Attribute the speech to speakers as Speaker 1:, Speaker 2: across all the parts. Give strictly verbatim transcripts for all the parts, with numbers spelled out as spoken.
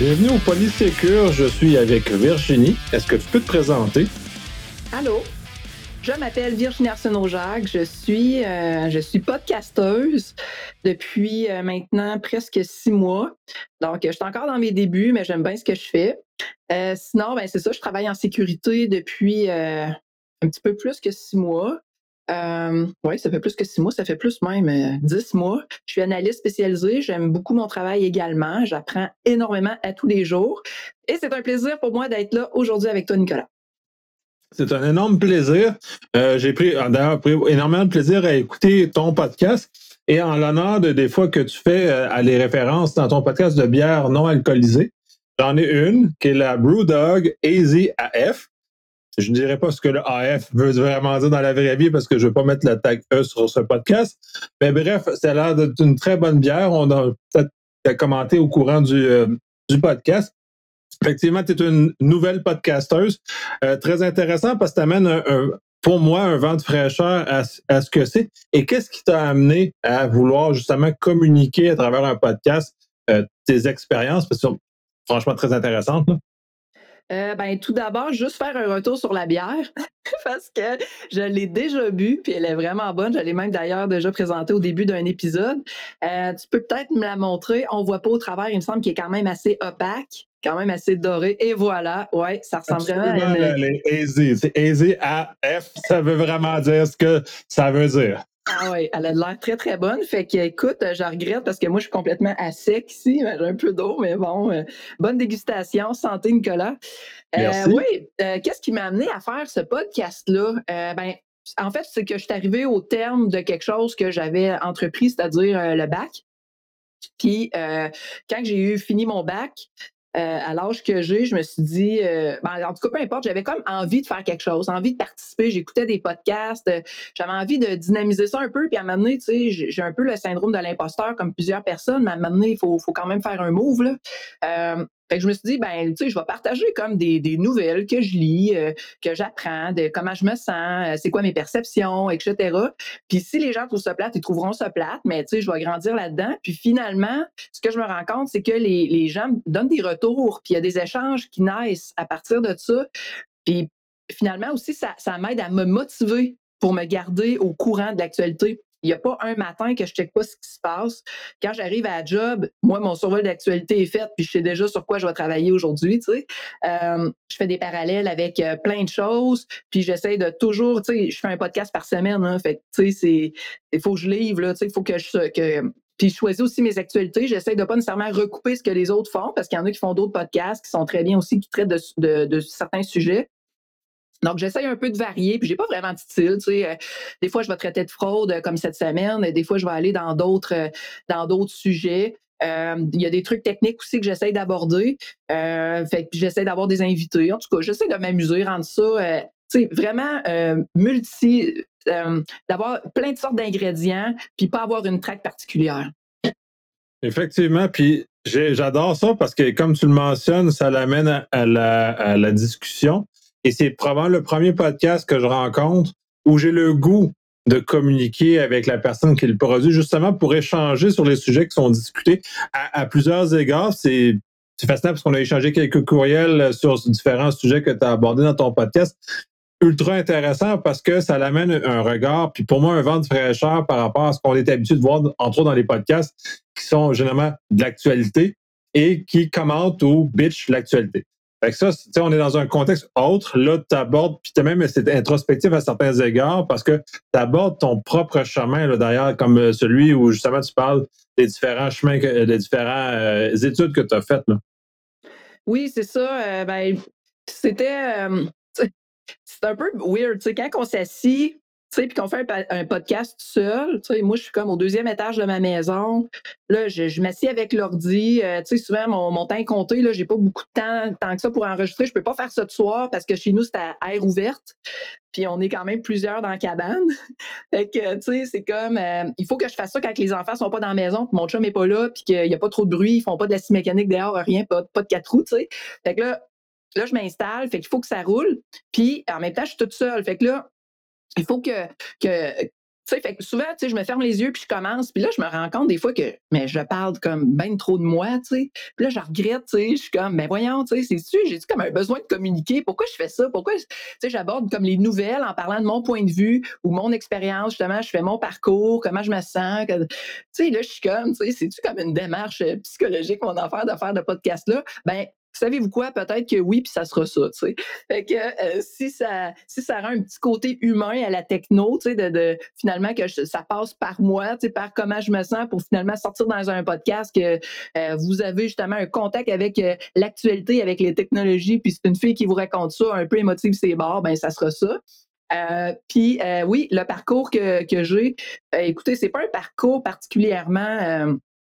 Speaker 1: Bienvenue au Polysécure, je suis avec Virginie. Est-ce que tu peux te présenter?
Speaker 2: Allô, je m'appelle Virginie Arsenault-Jacques, je suis, euh, je suis podcasteuse depuis euh, maintenant presque six mois. Donc, je suis encore dans mes débuts, mais j'aime bien ce que je fais. Euh, sinon, ben, c'est ça, je travaille en sécurité depuis euh, un petit peu plus que six mois. Euh, oui, ça fait plus que six mois, ça fait plus même euh, dix mois. Je suis analyste spécialisée, j'aime beaucoup mon travail également, j'apprends énormément à tous les jours. Et c'est un plaisir pour moi d'être là aujourd'hui avec toi, Nicolas.
Speaker 1: C'est un énorme plaisir. Euh, j'ai pris, d'ailleurs, pris énormément de plaisir à écouter ton podcast et en l'honneur de des fois que tu fais euh, à les références dans ton podcast de bière non alcoolisée. J'en ai une qui est la Brewdog A Z A F. Je ne dirais pas ce que le A F veut vraiment dire dans la vraie vie parce que je ne veux pas mettre le tag E sur ce podcast. Mais bref, ça a l'air d'être une très bonne bière. On a peut-être commenté au courant du, euh, du podcast. Effectivement, tu es une nouvelle podcasteuse. Euh, très intéressant parce que tu amènes, un, un, pour moi, un vent de fraîcheur à, à ce que c'est. Et qu'est-ce qui t'a amené à vouloir justement communiquer à travers un podcast euh, tes expériences? Parce que c'est franchement très intéressante. Là.
Speaker 2: Euh, ben, tout d'abord, juste faire un retour sur la bière, parce que je l'ai déjà bu, puis elle est vraiment bonne. Je l'ai même d'ailleurs déjà présentée au début d'un épisode. Euh, tu peux peut-être me la montrer. On voit pas au travers, il me semble qu'il est quand même assez opaque, quand même assez doré. Et voilà, ouais, ça ressemble
Speaker 1: Absolument
Speaker 2: vraiment à une...
Speaker 1: les A Z. C'est A Z A F, ça veut vraiment dire ce que ça veut dire.
Speaker 2: Ah oui, elle a de l'air très, très bonne. Fait que, écoute, je regrette parce que moi, je suis complètement à sec ici. J'ai un peu d'eau, mais bon, euh, bonne dégustation. Santé, Nicolas. Euh,
Speaker 1: Merci.
Speaker 2: oui, euh, qu'est-ce qui m'a amené à faire ce podcast-là? Euh, ben, en fait, c'est que je suis arrivée au terme de quelque chose que j'avais entrepris, c'est-à-dire euh, le bac. Puis, euh, quand j'ai eu fini mon bac, euh, à l'âge que j'ai, je me suis dit, euh, ben, en tout cas, peu importe, j'avais comme envie de faire quelque chose, envie de participer. J'écoutais des podcasts, euh, j'avais envie de dynamiser ça un peu. Puis à un moment donné, tu sais, j'ai, j'ai un peu le syndrome de l'imposteur comme plusieurs personnes, mais à un moment donné, il faut, faut quand même faire un move, là. Euh, fait que je me suis dit, ben, tu sais, je vais partager comme des, des nouvelles que je lis, euh, que j'apprends, de comment je me sens, euh, c'est quoi mes perceptions, et cetera. Puis si les gens trouvent ça plate, ils trouveront ça plate, mais tu sais, je vais grandir là-dedans. Puis finalement, ce que je me rends compte, c'est que les, les gens donnent des retours, puis il y a des échanges qui naissent à partir de ça. Puis finalement aussi, ça, ça m'aide à me motiver pour me garder au courant de l'actualité. Il n'y a pas un matin que je ne check pas ce qui se passe. Quand j'arrive à la job, moi, mon survol d'actualité est fait, puis je sais déjà sur quoi je vais travailler aujourd'hui. Tu sais. Euh, je fais des parallèles avec euh, plein de choses, puis j'essaie de toujours, tu sais, je fais un podcast par semaine, hein, fait tu sais, c'est, il faut que je livre, là, tu sais, il faut que je, que, puis je choisis aussi mes actualités. J'essaie de pas nécessairement recouper ce que les autres font, parce qu'il y en a qui font d'autres podcasts qui sont très bien aussi, qui traitent de, de, de certains sujets. Donc, j'essaye un peu de varier, puis j'ai pas vraiment de style, tu sais. Euh, des fois, je vais traiter de fraude euh, comme cette semaine, des fois, je vais aller dans d'autres euh, dans d'autres sujets. Euh, Il y a des trucs techniques aussi que j'essaye d'aborder. Euh, fait que j'essaie d'avoir des invités. En tout cas, j'essaie de m'amuser, rendre ça, euh, tu sais, vraiment euh, multi, euh, d'avoir plein de sortes d'ingrédients, puis pas avoir une traque particulière.
Speaker 1: Effectivement, puis j'ai, j'adore ça parce que, comme tu le mentionnes, ça l'amène à, à la, à la discussion. Et c'est probablement le premier podcast que je rencontre où j'ai le goût de communiquer avec la personne qui le produit, justement pour échanger sur les sujets qui sont discutés. À, à plusieurs égards, c'est, c'est fascinant parce qu'on a échangé quelques courriels sur différents sujets que tu as abordés dans ton podcast. Ultra intéressant parce que ça l'amène un regard, puis pour moi, un vent de fraîcheur par rapport à ce qu'on est habitué de voir, entre autres dans les podcasts, qui sont généralement de l'actualité et qui commentent ou bitch l'actualité. Fait que ça, tu sais, on est dans un contexte autre. Là, tu abordes, puis tu même c'est introspectif à certains égards parce que tu abordes ton propre chemin, là, d'ailleurs, comme celui où justement tu parles des différents chemins, des différentes euh, études que tu as faites. Là.
Speaker 2: Oui, c'est ça. Euh, ben, c'était. Euh, c'est un peu weird, tu sais, quand on s'assit, tu sais, puis qu'on fait un, un podcast tout seul, tu sais, moi, je suis comme au deuxième étage de ma maison, là, je, je m'assieds avec l'ordi, euh, tu sais, souvent, mon, mon temps est compté, là, j'ai pas beaucoup de temps, tant que ça pour enregistrer, je peux pas faire ça de soir parce que chez nous, c'est à air ouverte, puis on est quand même plusieurs dans la cabane, fait que, tu sais, c'est comme, euh, il faut que je fasse ça quand les enfants sont pas dans la maison, puis mon chum est pas là, puis qu'il y a pas trop de bruit, ils font pas de la scie mécanique dehors, rien, pas, pas de quatre roues, tu sais, fait que là, Là, je m'installe, fait qu'il faut que ça roule. Puis, en même temps, je suis toute seule. Fait que là, il faut que, que, Tu sais, fait que souvent, tu sais, je me ferme les yeux puis je commence, puis là, je me rends compte des fois que, mais je parle comme ben trop de moi, tu sais. Puis là, je regrette, tu sais, je suis comme, ben voyons, tu sais, c'est-tu, j'ai-tu comme un besoin de communiquer? Pourquoi je fais ça? Pourquoi, tu sais, j'aborde comme les nouvelles en parlant de mon point de vue ou mon expérience, justement, je fais mon parcours, comment je me sens. que- Tu sais, là, je suis comme, tu sais, c'est-tu comme une démarche euh, psychologique, mon affaire de faire de podcast-là? Ben, savez-vous quoi? Peut-être que oui, puis ça sera ça, tu sais. Fait que euh, si, ça, si ça rend un petit côté humain à la techno, tu sais, de, de finalement que je- ça passe par moi, tu sais, par comment je me sens pour finalement sortir dans un podcast que euh, vous avez justement un contact avec euh, l'actualité, avec les technologies, puis c'est une fille qui vous raconte ça, un peu émotive, c'est barres, ben ça sera ça. Euh, puis euh, oui, le parcours que, que j'ai, euh, écoutez, c'est pas un parcours particulièrement euh,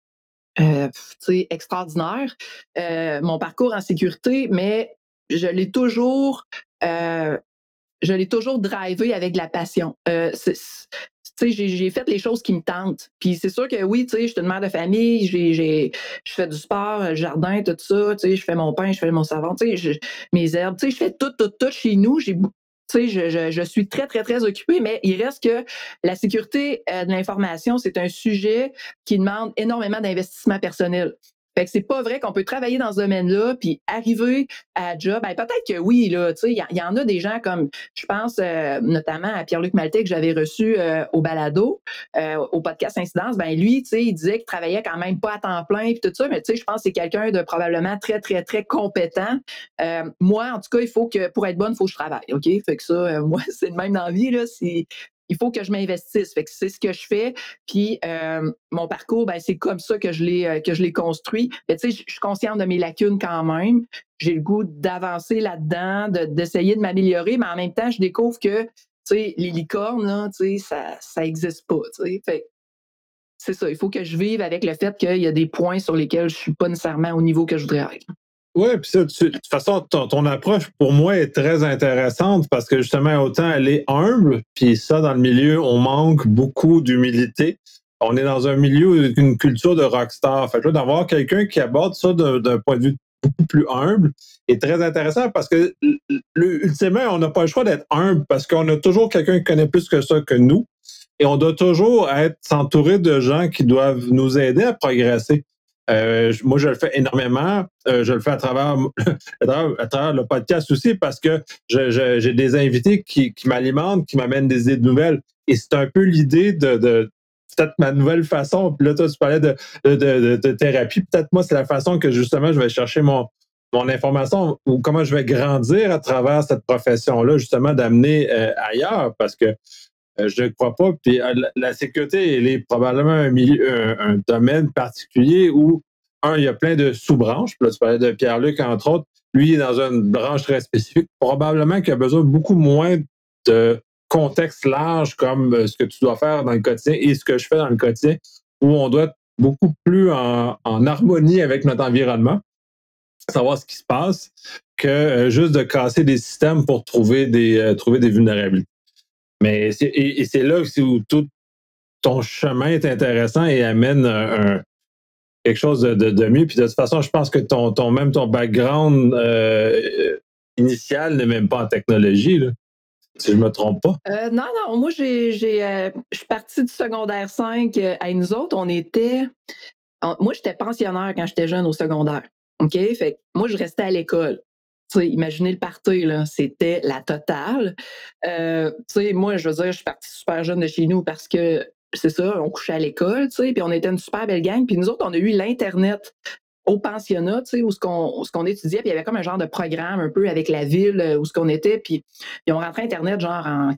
Speaker 2: euh, extraordinaire, euh, mon parcours en sécurité, mais je l'ai toujours, euh, je l'ai toujours drivé avec de la passion. Euh, c'est, tu sais, j'ai, j'ai fait les choses qui me tentent. Puis c'est sûr que oui, tu sais, je suis une mère de famille, j'ai, j'ai, je fais du sport, le jardin, tout ça, tu sais, je fais mon pain, je fais mon savon, tu sais, je- mes herbes, tu sais, je fais tout, tout, tout chez nous. J'ai, bou- tu sais, je, je, je suis très, très, très occupée, mais il reste que la sécurité euh, de l'information, c'est un sujet qui demande énormément d'investissement personnel. Fait que c'est pas vrai qu'on peut travailler dans ce domaine-là puis arriver à job. Ben, peut-être que oui, là, tu sais, il y, y, en a des gens comme, je pense euh, notamment à Pierre-Luc Maltais que j'avais reçu euh, au balado, euh, au podcast Incidence. Ben lui, tu sais, il disait qu'il travaillait quand même pas à temps plein puis tout ça, mais tu sais, je pense que c'est quelqu'un de probablement très, très, très compétent. Euh, moi, en tout cas, il faut que, pour être bonne, il faut que je travaille, OK? Fait que ça, euh, moi, c'est le même dans la vie, là, c'est il faut que je m'investisse. Fait que c'est ce que je fais. Puis euh, mon parcours, ben, c'est comme ça que je l'ai euh, que je l'ai construit. Mais tu sais, je suis consciente de mes lacunes quand même. J'ai le goût d'avancer là-dedans, de, d'essayer de m'améliorer, mais en même temps, je découvre que tu sais, les licornes, là, tu sais, ça, ça existe pas. Tu sais. Fait c'est ça. Il faut que je vive avec le fait qu'il y a des points sur lesquels je suis pas nécessairement au niveau que je voudrais être.
Speaker 1: Oui, puis ça, tu- de toute façon, ton, ton approche pour moi est très intéressante parce que justement, autant elle est humble, puis ça, dans le milieu, on manque beaucoup d'humilité. On est dans un milieu avec une culture de rockstar. Fait que là, d'avoir quelqu'un qui aborde ça d'un, d'un point de vue beaucoup plus humble est très intéressant parce que, le- ultimement, on n'a pas le choix d'être humble parce qu'on a toujours quelqu'un qui connaît plus que ça que nous et on doit toujours être s'entourer de gens qui doivent nous aider à progresser. Euh, moi, je le fais énormément. Euh, je le fais à travers, à travers, à travers le podcast aussi parce que je, je, j'ai des invités qui, qui m'alimentent, qui m'amènent des idées nouvelles. Et c'est un peu l'idée de, de peut-être ma nouvelle façon. Puis là, toi, tu parlais de, de, de, de thérapie. Peut-être moi, c'est la façon que justement je vais chercher mon, mon information ou comment je vais grandir à travers cette profession-là, justement, d'amener euh, ailleurs parce que euh, je ne crois pas. Puis euh, la, la sécurité, elle est probablement un, milieu, un, un domaine particulier où, un, il y a plein de sous-branches. Puis là, tu parlais de Pierre-Luc, entre autres. Lui, il est dans une branche très spécifique. Probablement qu'il a besoin de beaucoup moins de contexte large comme euh, ce que tu dois faire dans le quotidien et ce que je fais dans le quotidien, où on doit être beaucoup plus en, en harmonie avec notre environnement, savoir ce qui se passe, que euh, juste de casser des systèmes pour trouver des, euh, trouver des vulnérabilités. Mais c'est, et, et c'est là aussi où tout ton chemin est intéressant et amène un, un- quelque chose de, de, de mieux. Puis de toute façon, je pense que ton, ton même ton background euh, initial n'est même pas en technologie, là, si je me trompe pas.
Speaker 2: Euh, non, non, moi, j'ai, j'ai, euh, je suis partie du secondaire cinq. Euh, à nous autres, on était. on- moi, j'étais pensionnaire quand j'étais jeune au secondaire. OK? Fait que moi, je restais à l'école. Tu sais, imaginez le party, là, c'était la totale. Euh, tu sais, moi, je veux dire, je suis partie super jeune de chez nous parce que c'est ça, on couchait à l'école, tu sais, puis on était une super belle gang. Puis nous autres, on a eu l'Internet au pensionnat, tu sais, où ce qu'on, où ce qu'on étudiait, puis il y avait comme un genre de programme un peu avec la ville euh, où ce qu'on était, puis ils ont rentré Internet genre en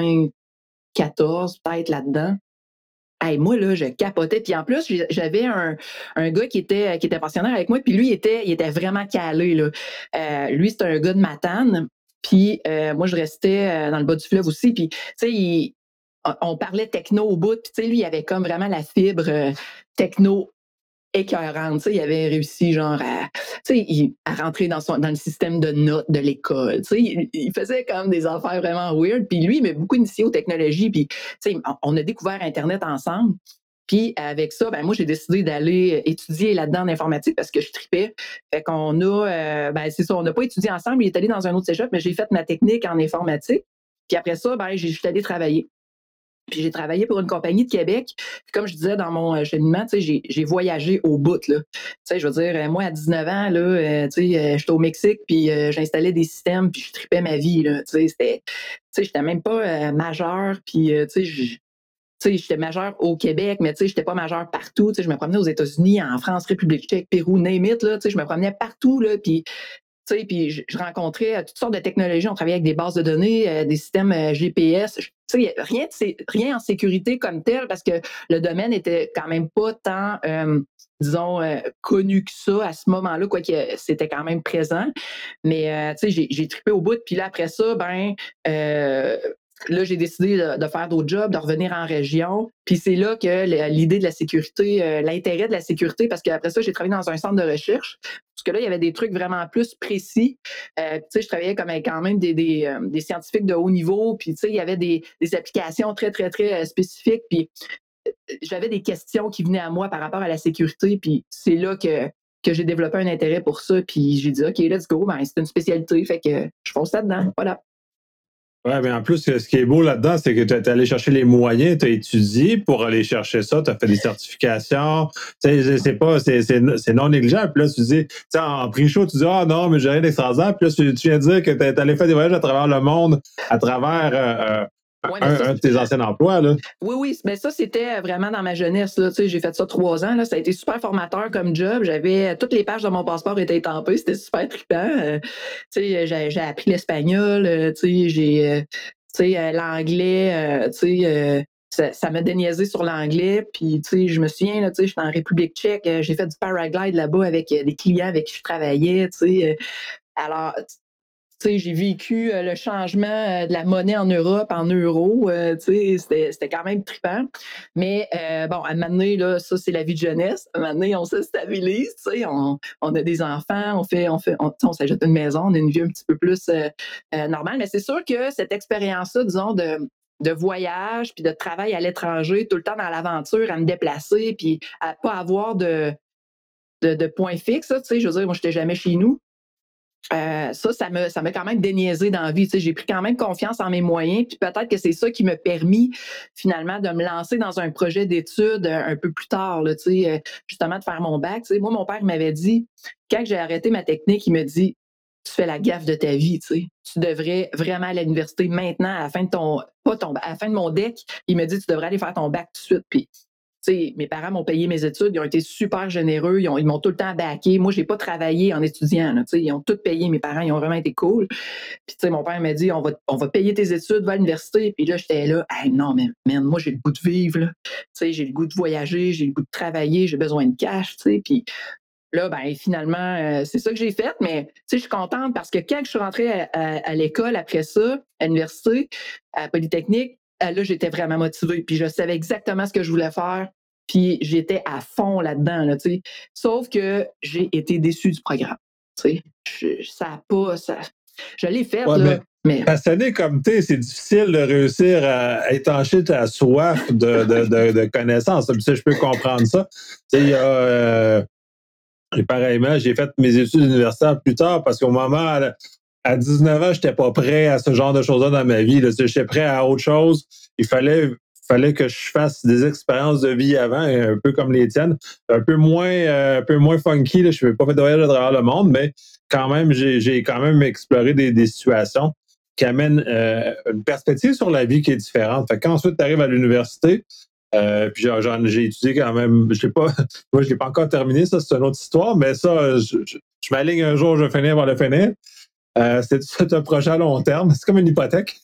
Speaker 2: quatre-vingt-quatorze, peut-être là-dedans. Hey, moi, là, je capotais. Puis en plus, j'ai- j'avais un, un gars qui était, qui était pensionnaire avec moi, puis lui, il était, il était vraiment calé, là. Euh, lui, c'était un gars de Matane. Puis euh, moi, je restais euh, dans le bas du fleuve aussi. Puis, tu sais, il- on on parlait techno au bout. Puis, tu sais, lui, il avait comme vraiment la fibre euh, techno écœurante. Tu sais, il avait réussi, genre, à, tu sais, il- à rentrer dans, son, dans le système de notes de l'école. Tu sais, il, il faisait comme des affaires vraiment weird. Puis lui, il m'a beaucoup initié aux technologies. Puis, tu sais, on, on a découvert Internet ensemble. Puis avec ça, ben moi, j'ai décidé d'aller étudier là-dedans en informatique parce que je tripais. Fait qu'on a, euh, ben c'est ça, on n'a pas étudié ensemble. Il est allé dans un autre cégep, mais j'ai fait ma technique en informatique. Puis après ça, ben, j'ai- je suis allée travailler. Puis j'ai travaillé pour une compagnie de Québec. Puis comme je disais dans mon cheminement, tu sais, j'ai, j'ai voyagé au bout, là. Tu sais, je veux dire, moi, à dix-neuf ans, là, euh, tu sais, euh, j'étais au Mexique, puis euh, j'installais des systèmes, puis je tripais ma vie, là. Tu sais, c'était, tu sais, j'étais même pas euh, majeure, puis euh, tu sais, je- tu sais, j'étais majeure au Québec, mais tu sais, j'étais pas majeure partout. Tu sais, je me promenais aux États-Unis, en France, République tchèque, Pérou, name it, là. Tu sais, je me promenais partout, là, puis tu sais, puis je, je rencontrais euh, toutes sortes de technologies. On travaillait avec des bases de données, euh, des systèmes euh, G P S. Je- Tu sais, rien, de sé- rien en sécurité comme tel parce que le domaine était quand même pas tant, euh, disons, euh, connu que ça à ce moment-là, quoique c'était quand même présent. Mais euh, tu sais, j'ai, j'ai trippé au bout. Puis là, après ça, ben, euh, là, j'ai décidé de, de faire d'autres jobs, de revenir en région. Puis c'est là que le- l'idée de la sécurité, euh, l'intérêt de la sécurité, parce qu'après ça, j'ai travaillé dans un centre de recherche. Parce que là, il y avait des trucs vraiment plus précis. Euh, tu sais, je travaillais comme avec quand même des, des, euh, des scientifiques de haut niveau. Puis, tu sais, il y avait des, des applications très, très, très euh, spécifiques. Puis, euh, j'avais des questions qui venaient à moi par rapport à la sécurité. Puis, c'est là que, que j'ai développé un intérêt pour ça. Puis, j'ai dit, OK, let's go. Ben, c'est une spécialité. Fait que je fonce là-dedans. Voilà.
Speaker 1: Ouais, mais en plus, ce qui est beau là-dedans, c'est que tu es allé chercher les moyens, tu as étudié pour aller chercher ça, tu as fait des certifications. Tu sais, c'est pas, c'est, c'est, c'est non négligeable. Puis là, tu dis, tu sais, en pre-show, tu dis, ah non, mais j'ai rien d'extraordinaire. Puis là, tu, tu viens de dire que tu es allé faire des voyages à travers le monde, à travers euh, euh,
Speaker 2: Ouais, mais
Speaker 1: un,
Speaker 2: ça,
Speaker 1: un de tes anciens emplois, là.
Speaker 2: oui, oui, mais ça, c'était vraiment dans ma jeunesse. Là. Tu sais, j'ai fait ça trois ans. Là. Ça a été super formateur comme job. J'avais toutes les pages de mon passeport étaient étampées. C'était super trippant. Euh, tu sais, j'ai, j'ai appris l'espagnol. Euh, tu sais, j'ai, euh, tu sais, euh, l'anglais. Euh, tu sais, euh, ça, ça m'a déniaisé sur l'anglais. Puis, tu sais, je me souviens, là, tu sais, j'étais en République tchèque. euh, J'ai fait du paraglide là-bas avec euh, des clients avec qui je travaillais. Tu sais, euh, alors, tu sais, j'ai vécu euh, le changement euh, de la monnaie en Europe en euros. Euh, tu sais, c'était, c'était quand même trippant. Mais euh, bon, à un moment donné, là, ça, c'est la vie de jeunesse. À un moment donné, on se stabilise. Tu sais, on, on a des enfants, on fait, on fait, on, tu sais, on s'ajoute une maison, on a une vie un petit peu plus euh, euh, normale. Mais c'est sûr que cette expérience-là, disons, de de voyage, puis de travail à l'étranger, tout le temps dans l'aventure, à me déplacer, puis à pas avoir de, de, de point fixe. Tu sais, je veux dire, moi, je n'étais jamais chez nous. Euh, ça, ça me, ça m'a quand même déniaisé dans la vie. Tu sais, j'ai pris quand même confiance en mes moyens, puis peut-être que c'est ça qui m'a permis finalement de me lancer dans un projet d'études euh, un peu plus tard, là, tu sais, euh, justement de faire mon bac. Tu sais, moi, mon père m'avait dit, quand j'ai arrêté ma technique, il me dit, tu fais la gaffe de ta vie, tu sais. Tu devrais vraiment aller à l'université maintenant, à la fin de ton, pas ton, à la fin de mon deck, il me dit, tu devrais aller faire ton bac tout de suite. Puis tu sais, mes parents m'ont payé mes études, ils ont été super généreux, ils, ont, ils m'ont tout le temps backé. Moi, je n'ai pas travaillé en étudiant. Là, tu sais, ils ont tout payé, mes parents, ils ont vraiment été cool. Puis, tu sais, mon père m'a dit, on va, on va payer tes études, va à l'université. Puis là, j'étais là, hey, non, mais man, moi, j'ai le goût de vivre. Là. Tu sais, j'ai le goût de voyager, j'ai le goût de travailler, j'ai besoin de cash. Tu sais, puis là, ben, finalement, euh, c'est ça que j'ai fait. Mais tu sais, je suis contente parce que quand je suis rentrée à, à, à l'école après ça, à l'université, à Polytechnique, euh, là, j'étais vraiment motivée. Puis je savais exactement ce que je voulais faire. Puis j'étais à fond là-dedans, là, tu sais. Sauf que j'ai été déçue du programme. Tu sais, je, ça a pas. Ça, je l'ai faite,
Speaker 1: Ouais,
Speaker 2: là,
Speaker 1: mais
Speaker 2: mais.
Speaker 1: passionné comme tu es, c'est difficile de réussir à étancher ta soif de, de, de, de connaissances. Tu sais, je peux comprendre ça. Tu sais, il y a. Euh, et pareillement, j'ai fait mes études universitaires plus tard parce qu'au moment, à, à dix-neuf ans, je n'étais pas prêt à ce genre de choses-là dans ma vie. J'étais prêt à autre chose. Il fallait, fallait que je fasse des expériences de vie avant, un peu comme les tiennes, un peu moins, euh, un peu moins funky. Là. Je ne vais pas faire de voyage à travers le monde, mais quand même, j'ai, j'ai quand même exploré des, des situations qui amènent euh, une perspective sur la vie qui est différente. Fait qu'ensuite, tu arrives à l'université, euh, puis j'en, j'en, j'ai étudié quand même, je sais pas, moi je l'ai pas encore terminé, ça c'est une autre histoire, mais ça, je, je, je m'aligne un jour, je vais finir par le finir. Euh, c'est, c'est un projet à long terme, c'est comme une hypothèque.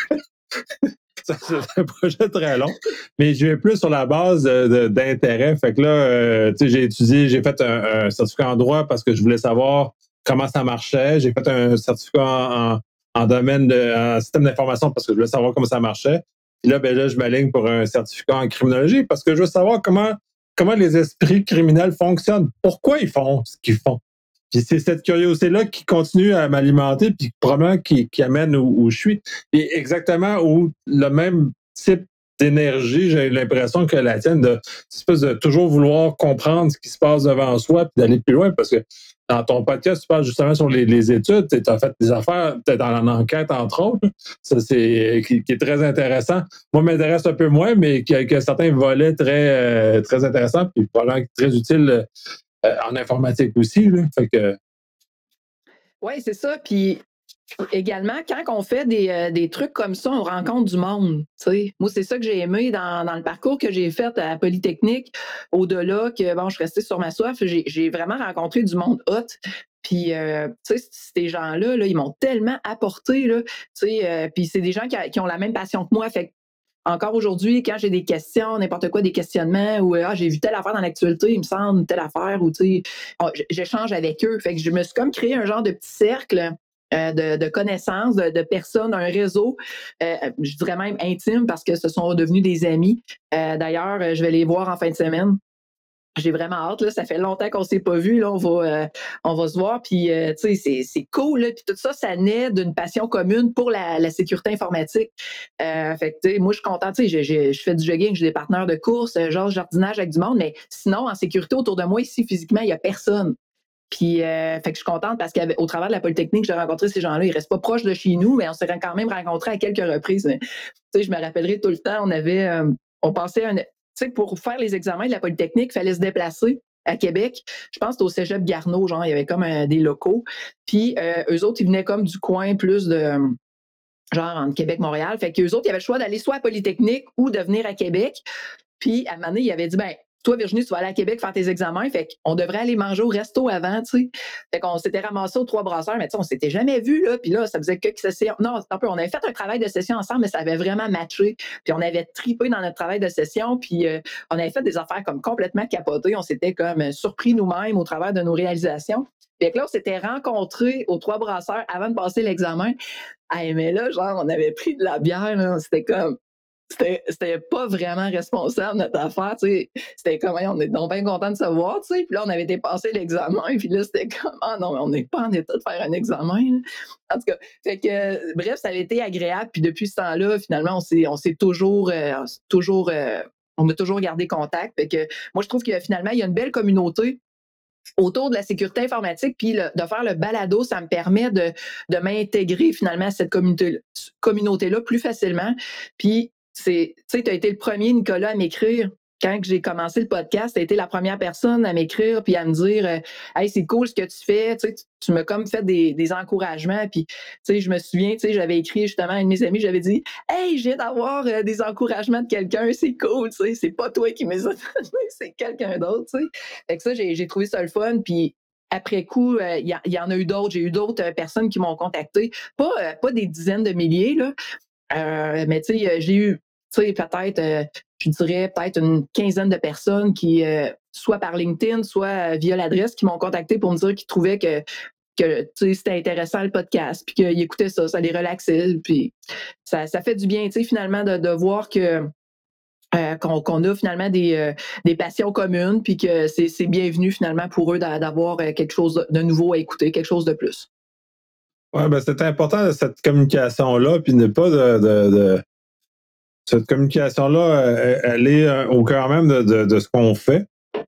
Speaker 1: C'est un projet très long, mais je vais plus sur la base de, de, d'intérêt. Fait que là, euh, tu sais, j'ai étudié, j'ai fait un, un certificat en droit parce que je voulais savoir comment ça marchait. J'ai fait un certificat en, en, en domaine de en système d'information parce que je voulais savoir comment ça marchait. Puis là, ben là, je m'aligne pour un certificat en criminologie parce que je veux savoir comment comment les esprits criminels fonctionnent, pourquoi ils font ce qu'ils font. Puis c'est cette curiosité-là qui continue à m'alimenter, puis probablement qui, qui amène où, où je suis. Et exactement où le même type d'énergie, j'ai l'impression que la tienne, de, espèce de toujours vouloir comprendre ce qui se passe devant soi, puis d'aller plus loin, parce que dans ton podcast, tu parles justement sur les, les études, tu as fait des affaires, peut-être dans l'enquête, entre autres. Ça, c'est qui, qui est très intéressant. Moi, m'intéresse un peu moins, mais qui a, qui a certains volets très, euh, très intéressants, puis probablement très utiles euh, en informatique aussi. Là. Fait que...
Speaker 2: Oui, c'est ça. Puis également, quand on fait des, euh, des trucs comme ça, on rencontre du monde. T'sais. Moi, c'est ça que j'ai aimé dans, dans le parcours que j'ai fait à Polytechnique. Au-delà que, bon, je suis restée sur ma soif, j'ai, j'ai vraiment rencontré du monde hot. Puis, euh, tu sais, ces gens-là, là, ils m'ont tellement apporté. Là, euh, puis c'est des gens qui, a, qui ont la même passion que moi. Fait que encore aujourd'hui, quand j'ai des questions, n'importe quoi, des questionnements, ou ah, j'ai vu telle affaire dans l'actualité, il me semble, telle affaire, ou tu sais, oh, j'échange avec eux. Fait que je me suis comme créé un genre de petit cercle euh, de, de connaissances, de, de personnes, un réseau, euh, je dirais même intime parce que ce sont devenus des amis. Euh, d'ailleurs, je vais les voir en fin de semaine. J'ai vraiment hâte, là. Ça fait longtemps qu'on ne s'est pas vu, là. On va, euh, on va se voir, puis, euh, tu sais, c'est, c'est cool, là. Puis tout ça, ça naît d'une passion commune pour la, la sécurité informatique. Euh, fait que, tu sais, moi, je suis contente, tu sais, je fais du jogging, j'ai des partenaires de course, genre jardinage avec du monde, mais sinon, en sécurité, autour de moi, ici, physiquement, il n'y a personne. Puis, euh, fait que je suis contente parce qu'au travers de la Polytechnique, j'ai rencontré ces gens-là. Ils restent pas proches de chez nous, mais on s'est quand même rencontrés à quelques reprises. Tu sais, je me rappellerai tout le temps, on avait, euh, on passait un, tu sais, pour faire les examens de la Polytechnique, il fallait se déplacer à Québec. Je pense que c'était au cégep Garneau, genre, il y avait comme euh, des locaux. Puis, euh, eux autres, ils venaient comme du coin plus de, genre, entre Québec et Montréal. Fait qu'eux autres, ils avaient le choix d'aller soit à Polytechnique ou de venir à Québec. Puis, à un moment donné, il avait dit, ben, toi, Virginie, tu vas aller à Québec faire tes examens. Fait qu'on devrait aller manger au resto avant, tu sais. Fait qu'on s'était ramassé aux Trois Brasseurs, mais tu sais, on s'était jamais vus, là. Puis là, ça faisait que session. Non, c'est un peu, on avait fait un travail de session ensemble, mais ça avait vraiment matché. Puis on avait tripé dans notre travail de session. Puis euh, on avait fait des affaires comme complètement capotées. On s'était comme surpris nous-mêmes au travers de nos réalisations. Fait que là, on s'était rencontrés aux Trois Brasseurs avant de passer l'examen. Ah, mais là, genre, on avait pris de la bière, là. C'était comme, C'était, c'était pas vraiment responsable, notre affaire, tu sais. C'était comme, on est donc bien content de se voir, tu sais. Puis là, on avait dépassé l'examen, puis là, c'était comme, ah non, on n'est pas en état de faire un examen, là. En tout cas, fait que, bref, ça a été agréable. Puis depuis ce temps-là, finalement, on s'est, on s'est toujours, euh, toujours, euh, on a toujours gardé contact. Fait que, moi, je trouve que finalement, il y a une belle communauté autour de la sécurité informatique, puis le, de faire le balado, ça me permet de, de m'intégrer finalement à cette communauté, communauté-là plus facilement. Puis, c'est, tu sais, tu as été le premier, Nicolas, à m'écrire. Quand j'ai commencé le podcast, tu as été la première personne à m'écrire puis à me dire euh, hey, c'est cool ce que tu fais. Tu sais, tu, tu m'as comme fait des, des encouragements. Puis, tu sais, je me souviens, tu sais, j'avais écrit justement à un de mes amis, j'avais dit hey, j'ai d'avoir euh, des encouragements de quelqu'un, c'est cool, tu sais, c'est pas toi qui me les as donnés, c'est quelqu'un d'autre, tu sais. Fait que ça, j'ai, j'ai trouvé ça le fun. Puis, après coup, il euh, y, y, en a eu d'autres. J'ai eu d'autres euh, personnes qui m'ont contacté. Pas, euh, pas des dizaines de milliers, là. Euh, mais tu sais, j'ai eu, tu sais, peut-être, euh, je dirais, peut-être une quinzaine de personnes qui, euh, soit par LinkedIn, soit euh, via l'adresse, qui m'ont contacté pour me dire qu'ils trouvaient que, que tu sais, c'était intéressant le podcast, puis qu'ils écoutaient ça, ça les relaxait, puis ça, ça fait du bien, tu sais, finalement, de, de voir que euh, qu'on, qu'on a finalement des, euh, des passions communes, puis que c'est, c'est bienvenu finalement pour eux d'avoir quelque chose de nouveau à écouter, quelque chose de plus.
Speaker 1: Oui, ben c'est important cette communication-là, puis ne pas de, de, de... Cette communication-là, elle est au cœur même de, de, de ce qu'on fait.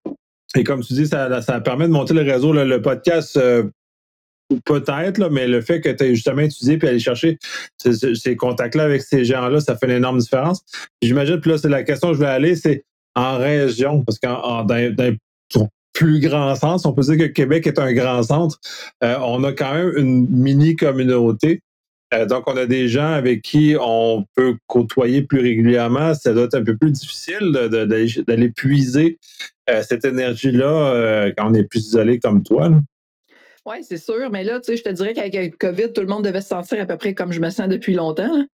Speaker 1: Et comme tu dis, ça, ça permet de monter le réseau. Le, le podcast, euh, peut-être, là, mais le fait que tu aies justement étudié puis aller chercher ces, ces contacts-là avec ces gens-là, ça fait une énorme différence. Puis j'imagine, puis là, c'est la question que je vais aller, c'est en région, parce qu'en dans, dans plus grand sens, on peut dire que Québec est un grand centre. Euh, on a quand même une mini-communauté. Euh, donc, on a des gens avec qui on peut côtoyer plus régulièrement. Ça doit être un peu plus difficile de, de, d'aller, d'aller puiser euh, cette énergie-là euh, quand on est plus isolé comme toi. Là.
Speaker 2: Oui, c'est sûr. Mais là, tu sais, je te dirais qu'avec le COVID, tout le monde devait se sentir à peu près comme je me sens depuis longtemps. Hein.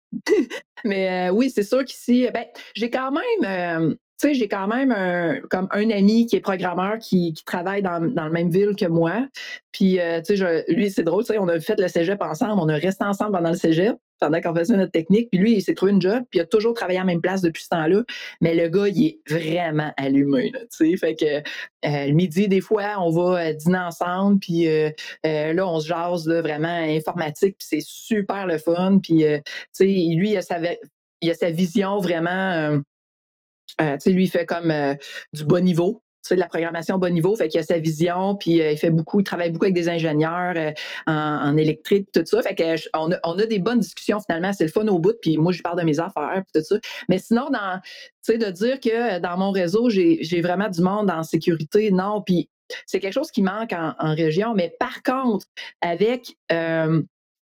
Speaker 2: Mais euh, oui, c'est sûr qu'ici, ben, j'ai quand même, euh, tu sais, j'ai quand même un, comme un ami qui est programmeur qui, qui travaille dans, dans la même ville que moi. Puis, euh, tu sais, lui, c'est drôle, tu sais, on a fait le cégep ensemble, on a resté ensemble pendant le cégep, pendant qu'on faisait notre technique. Puis lui, il s'est trouvé une job, puis il a toujours travaillé à la même place depuis ce temps-là. Mais le gars, il est vraiment allumé, là, tu sais. Fait que euh, le midi, des fois, on va euh, dîner ensemble, puis euh, euh, là, on se jase là, vraiment informatique, puis c'est super le fun. Puis, euh, tu sais, lui, il a sa, il a sa vision vraiment... Euh, Euh, tu sais, lui, il fait comme euh, du bas niveau. sais, de la programmation bas niveau, fait qu'il a sa vision, puis euh, il fait beaucoup, il travaille beaucoup avec des ingénieurs euh, en, en électrique, tout ça. Fait que je- on, a, on a des bonnes discussions finalement, c'est le fun au bout, puis moi je lui parle de mes affaires, puis tout ça. Mais sinon, dans, tu sais, de dire que dans mon réseau, j'ai j'ai vraiment du monde en sécurité, non, puis c'est quelque chose qui manque en, en région. Mais par contre, avec euh,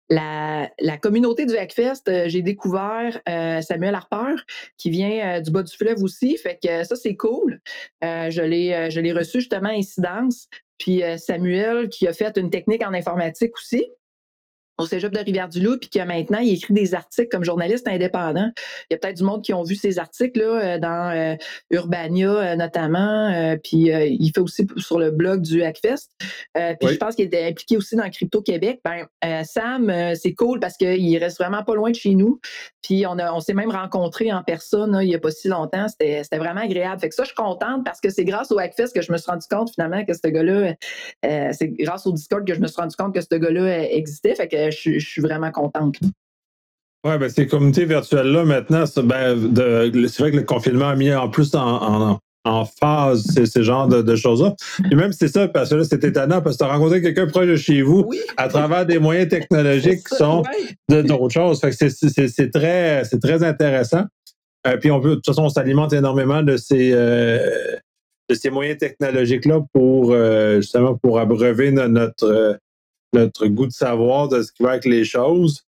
Speaker 2: la, la communauté du Hackfest, euh, j'ai découvert euh, Samuel Harper, qui vient euh, du bas du fleuve aussi. Fait que euh, ça, c'est cool. Euh, je l'ai euh, je l'ai reçu justement à Incidence. Puis euh, Samuel, qui a fait une technique en informatique aussi au cégep de Rivière-du-Loup, puis que maintenant, il écrit des articles comme journaliste indépendant. Il y a peut-être du monde qui ont vu ces articles-là euh, dans euh, Urbania euh, notamment, euh, puis euh, il fait aussi sur le blog du Hackfest. Euh, puis je
Speaker 1: Oui.
Speaker 2: pense qu'il était impliqué aussi dans Crypto Québec. Ben, euh, Sam, euh, c'est cool parce qu'il reste vraiment pas loin de chez nous. Puis on, a, on s'est même rencontrés en personne là, il y a pas si longtemps. C'était, c'était vraiment agréable. Fait que ça, je suis contente parce que c'est grâce au Hackfest que je me suis rendu compte finalement que ce gars-là, euh, c'est grâce au Discord que je me suis rendu compte que ce gars-là euh, existait. Fait que je, je suis vraiment contente.
Speaker 1: Oui, ben ces communautés virtuelles-là, maintenant, c'est, ben, de, c'est vrai que le confinement a mis en plus en, en, en phase ces, ces genres de, de choses-là. Et même c'est ça, parce que là, c'est étonnant, parce que tu as rencontré quelqu'un proche de chez vous
Speaker 2: Oui,
Speaker 1: à travers des moyens
Speaker 2: c'est
Speaker 1: technologiques qui
Speaker 2: ça,
Speaker 1: sont
Speaker 2: ouais.
Speaker 1: de, d'autres choses. Fait que c'est, c'est, c'est, très, c'est très intéressant. Euh, puis on peut, de toute façon, on s'alimente énormément de ces, euh, de ces moyens technologiques-là pour euh, justement pour abreuver no- notre, euh, notre goût de savoir de ce qui va avec les choses.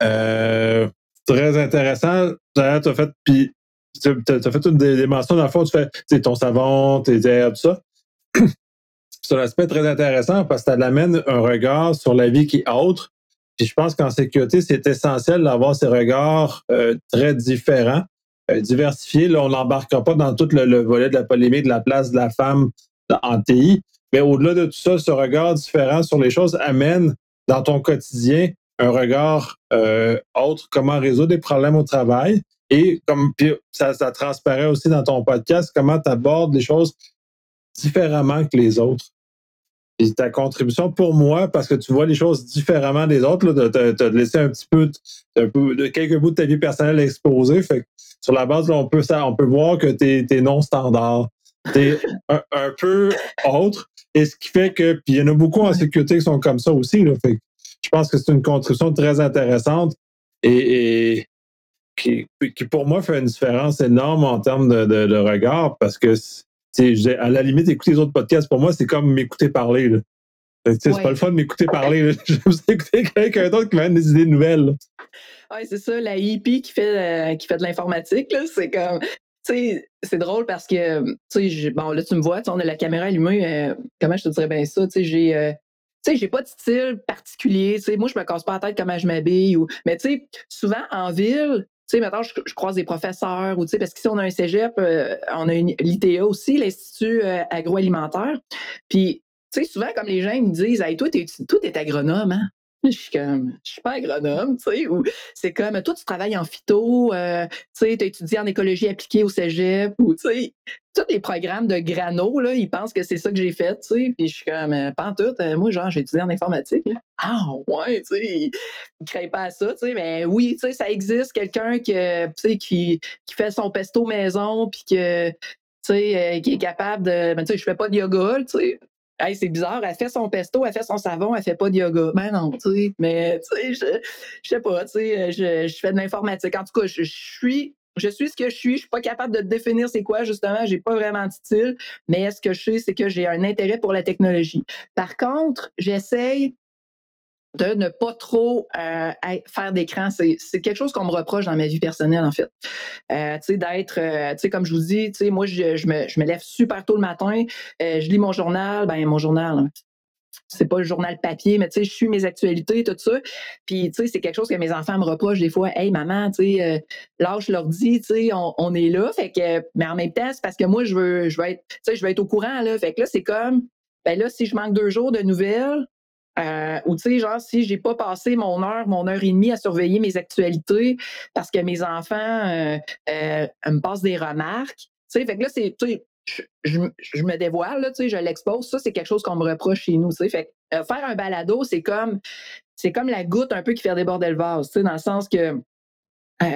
Speaker 1: Euh, très intéressant. D'ailleurs, tu as fait, puis tu as fait une des, des mentions dans le fond, tu fais tu sais, ton savon, tes herbes, tout ça. C'est un aspect très intéressant parce que ça l'amène un regard sur la vie qui est autre. Puis je pense qu'en sécurité, c'est essentiel d'avoir ces regards euh, très différents, euh, diversifiés. Là, on n'embarquera pas dans tout le, le volet de la polémique de la place de la femme en T I. Mais au-delà de tout ça, ce regard différent sur les choses amène dans ton quotidien un regard euh, autre, comment résoudre des problèmes au travail. Et comme puis ça, ça transparaît aussi dans ton podcast, comment tu abordes les choses différemment que les autres. Et ta contribution pour moi, parce que tu vois les choses différemment des autres, tu as laissé un petit peu, un peu de quelques bouts de ta vie personnelle exposés. Fait que sur la base, là, on peut ça, on peut voir que tu es non standard. Tu es un, un peu autre. Et ce qui fait que, puis il y en a beaucoup en
Speaker 2: Ouais.
Speaker 1: sécurité qui sont comme ça aussi. Là, fait que je pense que c'est une contribution très intéressante et, et qui, qui, pour moi, fait une différence énorme en termes de, de, de regard parce que, c'est, à la limite, écouter les autres podcasts, pour moi, c'est comme m'écouter parler. Là. C'est ouais. pas le fun de m'écouter parler. Là. J'aime écouter quelqu'un d'autre qui m'amène des idées nouvelles.
Speaker 2: Oui, c'est ça, la hippie qui fait, euh, qui fait de l'informatique, là, c'est comme. Tu sais, c'est drôle parce que, tu sais, bon, là, tu me vois, on a la caméra allumée. Euh, comment je te dirais bien ça? Tu sais, j'ai. Euh, tu sais, j'ai pas de style particulier. Tu sais, moi, je me casse pas la tête comment je m'habille. Ou... Mais tu sais, souvent en ville, tu sais, maintenant, je, je croise des professeurs, ou tu sais, parce qu'ici, on a un cégep, euh, on a une, l'I T A aussi, l'Institut euh, agroalimentaire. Puis, tu sais, souvent, comme les gens ils me disent, hey, toi, t'es, toi, t'es agronome, hein? Je suis comme, je suis pas agronome, tu sais, ou c'est comme, toi, tu travailles en phyto, euh, tu sais, tu as étudié en écologie appliquée au cégep, ou tu sais, tous les programmes de grano, là, ils pensent que c'est ça que j'ai fait, tu sais, puis je suis comme, euh, pas en tout, euh, moi, genre, j'ai étudié en informatique, là. Ah, ouais, tu sais, ils ne créent pas à ça, tu sais, mais oui, tu sais, ça existe, quelqu'un que, tu sais, qui, qui fait son pesto maison, puis que, tu sais, euh, qui est capable de, ben, tu sais, je fais pas de yoga, tu sais. Hey, c'est bizarre, elle fait son pesto, elle fait son savon, elle fait pas de yoga. Ben non, tu sais, mais tu sais, je, je sais pas, tu sais, je, je fais de l'informatique. En tout cas, je, je suis je suis ce que je suis, je suis pas capable de définir c'est quoi, justement, j'ai pas vraiment de style, mais ce que je sais, c'est que j'ai un intérêt pour la technologie. Par contre, j'essaye de ne pas trop euh, faire d'écran. C'est, c'est quelque chose qu'on me reproche dans ma vie personnelle, en fait. Euh, tu sais, d'être, euh, tu sais, comme je vous dis, tu sais, moi, je, je, me, je me lève super tôt le matin, euh, je lis mon journal, ben mon journal, c'est pas le journal papier, mais tu sais, je suis mes actualités, tout ça. Puis, tu sais, c'est quelque chose que mes enfants me reprochent des fois. Hey, maman, tu sais, euh, lâche l'ordi, tu sais, on, on est là. Fait que, mais en même temps, c'est parce que moi, je veux, je veux être, tu sais, je veux être au courant, là. Fait que là, c'est comme, ben là, si je manque deux jours de nouvelles, euh, ou tu sais, genre, si j'ai pas passé mon heure, mon heure et demie à surveiller mes actualités parce que mes enfants euh, euh, me passent des remarques, tu sais, fait que là, c'est, tu sais, je, je, je me dévoile, là, tu sais, je l'expose. Ça, c'est quelque chose qu'on me reproche chez nous, tu sais. Fait que, euh, faire un balado, c'est comme, c'est comme la goutte un peu qui fait déborder le vase, tu sais, dans le sens que euh,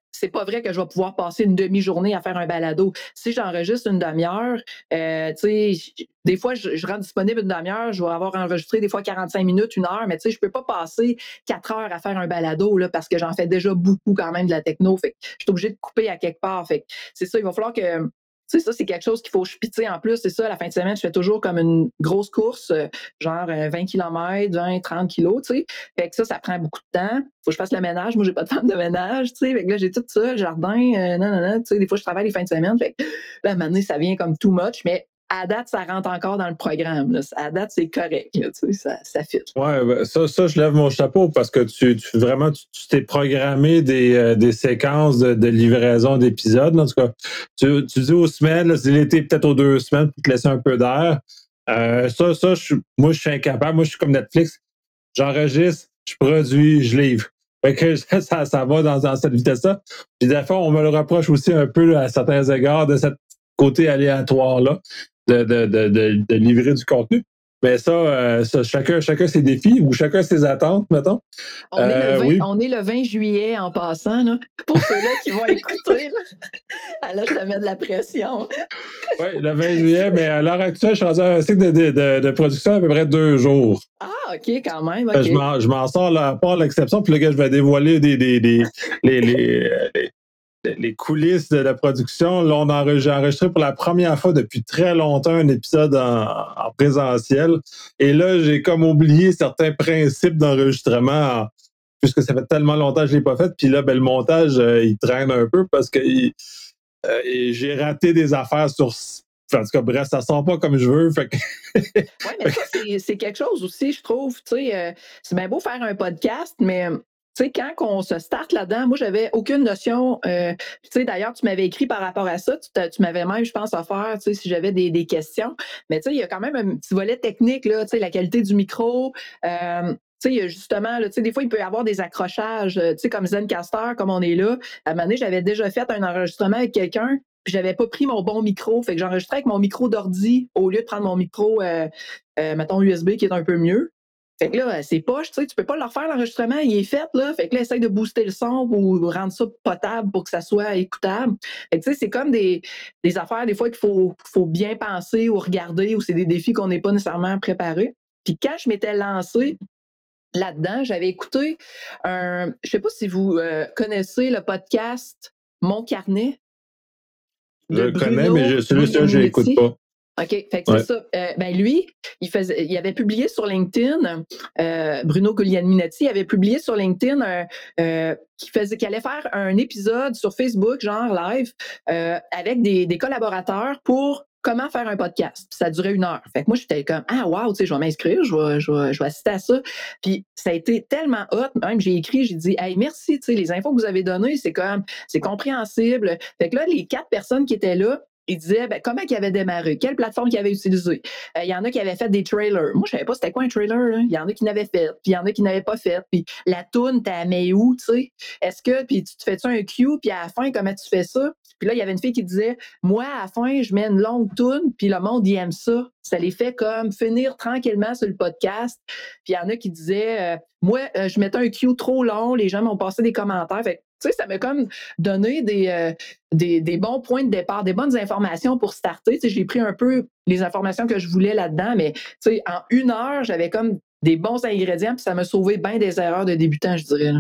Speaker 2: c'est pas vrai que je vais pouvoir passer une demi-journée à faire un balado. Si j'enregistre une demi-heure, euh, tu sais, des fois, je, je rends disponible une demi-heure, je vais avoir enregistré des fois quarante-cinq minutes, une heure, mais tu sais, je peux pas passer quatre heures à faire un balado, là, parce que j'en fais déjà beaucoup quand même de la techno. Fait que je suis obligée de couper à quelque part. Fait que c'est ça, il va falloir que tu sais, ça, c'est quelque chose qu'il faut spitzer en plus. C'est ça, à la fin de semaine, je fais toujours comme une grosse course, euh, genre euh, vingt kilomètres, vingt, trente kilos, tu sais. Fait que ça, ça prend beaucoup de temps. Faut que je fasse le ménage. Moi, j'ai pas de femme de ménage, tu sais. Fait que là, j'ai tout ça, le jardin, euh, non, non, non. Tu sais, des fois, je travaille les fins de semaine. Fait que là, à un moment donné, ça vient comme too much, mais à date, ça rentre encore dans le programme. Là. À date, c'est correct. Là, tu sais, ça, ça fit.
Speaker 1: Ouais, ben, ça, ça, je lève mon chapeau parce que tu, tu vraiment, tu, tu t'es programmé des, euh, des séquences de, de livraison d'épisodes. En tout cas, tu, tu dis aux semaines, là, c'est l'été peut-être aux deux semaines pour te laisser un peu d'air. Euh, ça, ça, je, moi, je suis incapable. Moi, je suis comme Netflix. J'enregistre, je produis, je livre. Fait que ça, ça va dans, dans cette vitesse-là. Puis des fois, on me le reproche aussi un peu là, à certains égards de ce côté aléatoire-là de, de, de, de, de livrer du contenu. Mais ça, euh, ça chacun, chacun ses défis ou chacun ses attentes, mettons.
Speaker 2: On,
Speaker 1: euh,
Speaker 2: est le vingt,
Speaker 1: oui.
Speaker 2: on est le vingt juillet en passant, là, pour ceux-là qui vont écouter. Là. Ah, là, je te mets de la pression.
Speaker 1: Oui, le vingt juillet, mais à l'heure actuelle, je suis rendu à un cycle de, de, de, de production à peu près deux jours.
Speaker 2: Ah, OK, quand même. Okay.
Speaker 1: Je, m'en, je m'en sors là, à part l'exception, puis là, je vais dévoiler des, des, des, les, les, les, les coulisses de la production. Là, on a, j'ai enregistré pour la première fois depuis très longtemps un épisode en, en présentiel. Et là, j'ai comme oublié certains principes d'enregistrement, puisque ça fait tellement longtemps que je ne l'ai pas fait. Puis là, ben, le montage, euh, il traîne un peu parce que il, euh, j'ai raté des affaires sur... En tout cas, bref, ça ne sort pas comme je veux. Fait que...
Speaker 2: oui, mais ça, c'est, c'est quelque chose aussi, je trouve. Tu sais, euh, c'est bien beau faire un podcast, mais... Tu sais, quand on se starte là-dedans, moi, j'avais aucune notion. Euh, tu sais, d'ailleurs, tu m'avais écrit par rapport à ça. Tu, tu m'avais même, je pense, offert, tu sais, si j'avais des, des questions. Mais tu sais, il y a quand même un petit volet technique, là, tu sais, la qualité du micro. Euh, tu sais, justement, là, tu sais, des fois, il peut y avoir des accrochages, tu sais, comme Zencastr, comme on est là. À un moment donné, j'avais déjà fait un enregistrement avec quelqu'un, puis j'avais pas pris mon bon micro. Fait que j'enregistrais avec mon micro d'ordi au lieu de prendre mon micro, euh, euh, mettons, U S B, qui est un peu mieux. Fait que là, c'est poche, tu sais, tu peux pas leur faire l'enregistrement, il est fait, là. Fait que là, essaye de booster le son pour rendre ça potable pour que ça soit écoutable. Fait que tu sais, c'est comme des, des affaires, des fois, qu'il faut, faut bien penser ou regarder, ou c'est des défis qu'on n'est pas nécessairement préparés. Puis quand je m'étais lancée là-dedans, j'avais écouté un... Je sais pas si vous euh, connaissez le podcast Mon Carnet.
Speaker 1: Je le connais, mais je, celui-là, je l'écoute pas.
Speaker 2: OK, fait que ouais. c'est ça. Euh, ben lui, il, faisait, il avait publié sur LinkedIn, euh, Bruno Guglielminetti avait publié sur LinkedIn euh, euh, qu'il faisait, qu'il allait faire un épisode sur Facebook, genre live, euh, avec des, des collaborateurs pour comment faire un podcast. Puis ça durait une heure. Fait que moi, j'étais comme, ah, wow, tu sais, je vais m'inscrire, je vais, je, vais, je vais assister à ça. Puis ça a été tellement hot. Même, j'ai écrit, j'ai dit, hey, merci, tu sais, les infos que vous avez données, c'est comme, c'est compréhensible. Fait que là, les quatre personnes qui étaient là, il disait ben, comment il avait démarré, quelle plateforme il avait utilisée. Il euh, y en a qui avaient fait des trailers. Moi, je ne savais pas c'était quoi un trailer. Il y en a qui n'avaient fait, puis il y en a qui n'avaient pas fait. Puis la toune, t'as mis où, tu sais? Est-ce que, puis tu te fais-tu un cue, puis à la fin, comment tu fais ça? Puis là, il y avait une fille qui disait, moi, à la fin, je mets une longue toune, puis le monde, il aime ça. Ça les fait comme finir tranquillement sur le podcast. Puis il y en a qui disaient, euh, moi, euh, je mettais un cue trop long, les gens m'ont passé des commentaires. Fait tu sais, ça m'a comme donné des, euh, des, des bons points de départ, des bonnes informations pour starter. Tu sais, j'ai pris un peu les informations que je voulais là-dedans, mais tu sais, en une heure, j'avais comme des bons ingrédients, puis ça m'a sauvé bien des erreurs de débutant, je dirais.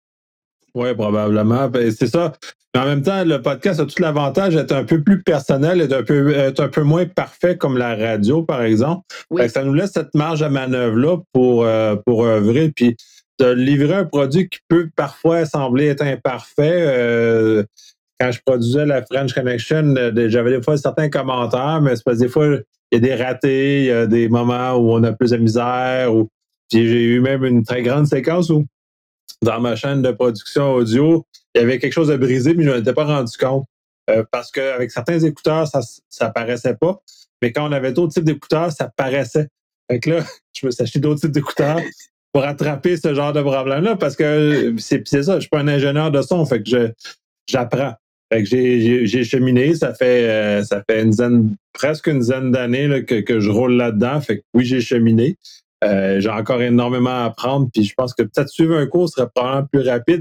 Speaker 1: Oui, probablement. Ben, c'est ça. Mais en même temps, le podcast a tout l'avantage d'être un peu plus personnel et d'être un peu, être un peu moins parfait comme la radio, par exemple. Oui. Fait que ça nous laisse cette marge à manœuvre-là pour, euh, pour œuvrer. Puis de livrer un produit qui peut parfois sembler être imparfait. Euh, quand je produisais la French Connection, j'avais des fois certains commentaires, mais c'est parce que des fois, il y a des ratés, il y a des moments où on a plus de misère. Ou... Puis j'ai eu même une très grande séquence où, dans ma chaîne de production audio, il y avait quelque chose de brisé, mais je ne m'en étais pas rendu compte. Euh, parce qu'avec certains écouteurs, ça ne paraissait pas. Mais quand on avait d'autres types d'écouteurs, ça paraissait. Fait que là, je me suis acheté d'autres types d'écouteurs pour attraper ce genre de problème-là, parce que c'est, c'est ça, je ne suis pas un ingénieur de son, fait que je, j'apprends. Fait que j'ai, j'ai, j'ai cheminé, ça fait, euh, ça fait une dizaine, presque une dizaine d'années là, que, que je roule là-dedans. Fait que oui, j'ai cheminé. Euh, j'ai encore énormément à apprendre, puis je pense que peut-être suivre un cours serait probablement plus rapide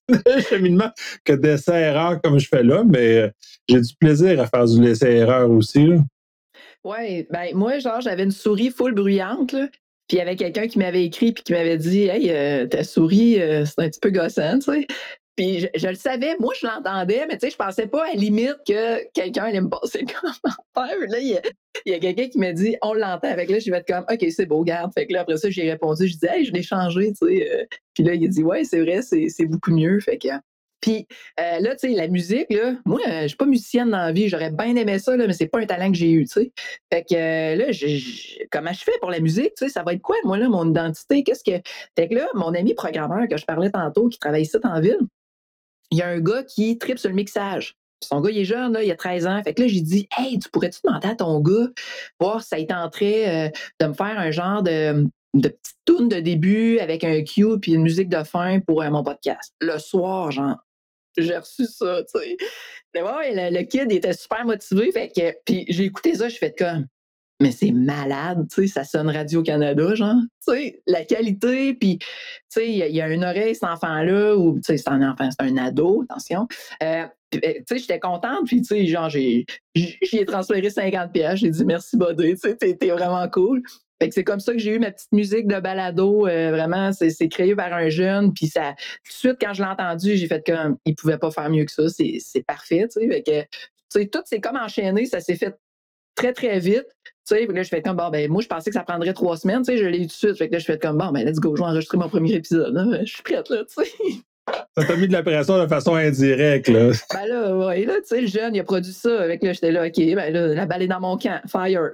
Speaker 1: de cheminement que d'essai-erreur comme je fais là, mais euh, j'ai du plaisir à faire du laisser-erreur aussi. Là.
Speaker 2: Ouais, ben moi, genre, j'avais une souris full bruyante, là. Puis il y avait quelqu'un qui m'avait écrit puis qui m'avait dit Hey, euh, ta souris, euh, c'est un petit peu gossant, tu sais. Puis je, je le savais, moi je l'entendais, mais tu sais, je pensais pas à la limite que quelqu'un allait me passer le commentaire. Là, il y a, il y a quelqu'un qui m'a dit on l'entend. Avec là, je vais être comme OK, c'est beau, garde. Fait que là, après ça, j'ai répondu, je dis Hey, je l'ai changé, tu sais. euh. Puis là, il a dit Ouais, c'est vrai, c'est, c'est beaucoup mieux. Fait que. Puis euh, là, tu sais, la musique, là, moi, euh, je suis pas musicienne dans la vie, j'aurais bien aimé ça, là, mais c'est pas un talent que j'ai eu, tu sais. Fait que euh, là, j'ai- j'ai- comment je fais pour la musique, tu sais, ça va être quoi, moi, là, mon identité? Qu'est-ce que. Fait que là, mon ami programmeur que je parlais tantôt, qui travaille ici en ville, il y a un gars qui tripe sur le mixage. Puis son gars, il est jeune, là, il a treize ans. Fait que là, j'ai dit, Hey, tu pourrais-tu demander à ton gars, voir si ça il tenterait euh, de me faire un genre de, de petite tourne de début avec un cue puis une musique de fin pour euh, mon podcast. Le soir, genre, j'ai reçu ça, tu sais. Mais ouais, le, le kid il était super motivé. Fait que, puis j'ai écouté ça, je fais comme, mais c'est malade, tu sais, ça sonne Radio-Canada, genre, tu sais, la qualité, puis, tu sais, il y, a- il y a une oreille, cet enfant-là, ou, tu sais, c'est un enfant, c'est un ado, attention. Euh, puis, euh, tu sais, j'étais contente, puis, tu sais, genre, j'ai, j'ai- j'y ai transféré cinquante pièces, j'ai dit merci, buddy, tu sais, t'es, t'es vraiment cool. Fait que c'est comme ça que j'ai eu ma petite musique de balado, euh, vraiment, c'est, c'est créé par un jeune, puis ça, tout de suite, quand je l'ai entendu, j'ai fait comme, il pouvait pas faire mieux que ça, c'est, c'est parfait, tu sais, fait que, tu sais, tout c'est comme enchaîné, ça s'est fait très, très vite. Tu sais, là, je fais comme, bon, ben, moi, je pensais que ça prendrait trois semaines, tu sais, je l'ai eu tout de suite. Fait que là, je fais comme, bon, ben, let's go, je vais enregistrer mon premier épisode, là. Je suis prête, là, tu sais.
Speaker 1: Ça t'a mis de la pression de façon indirecte. Là.
Speaker 2: Ben là, ouais, là, tu sais, le jeune, il a produit ça. Avec là, j'étais là, OK, ben là, la balle est dans mon camp. Fire.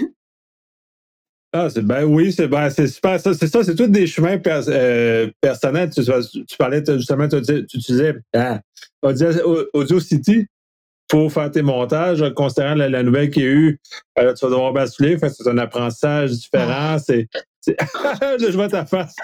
Speaker 1: Ah, c'est ben oui, c'est ben, c'est super. Ça, c'est ça, c'est tous des chemins pers- euh, personnels. Tu, tu parlais tu- justement, tu, tu utilisais ah, Audio, Audio City pour faire tes montages, considérant la, la nouvelle qu'il y a eu, euh, tu vas devoir basculer. Fait que c'est un apprentissage différent. C'est, c'est... je vois ta face.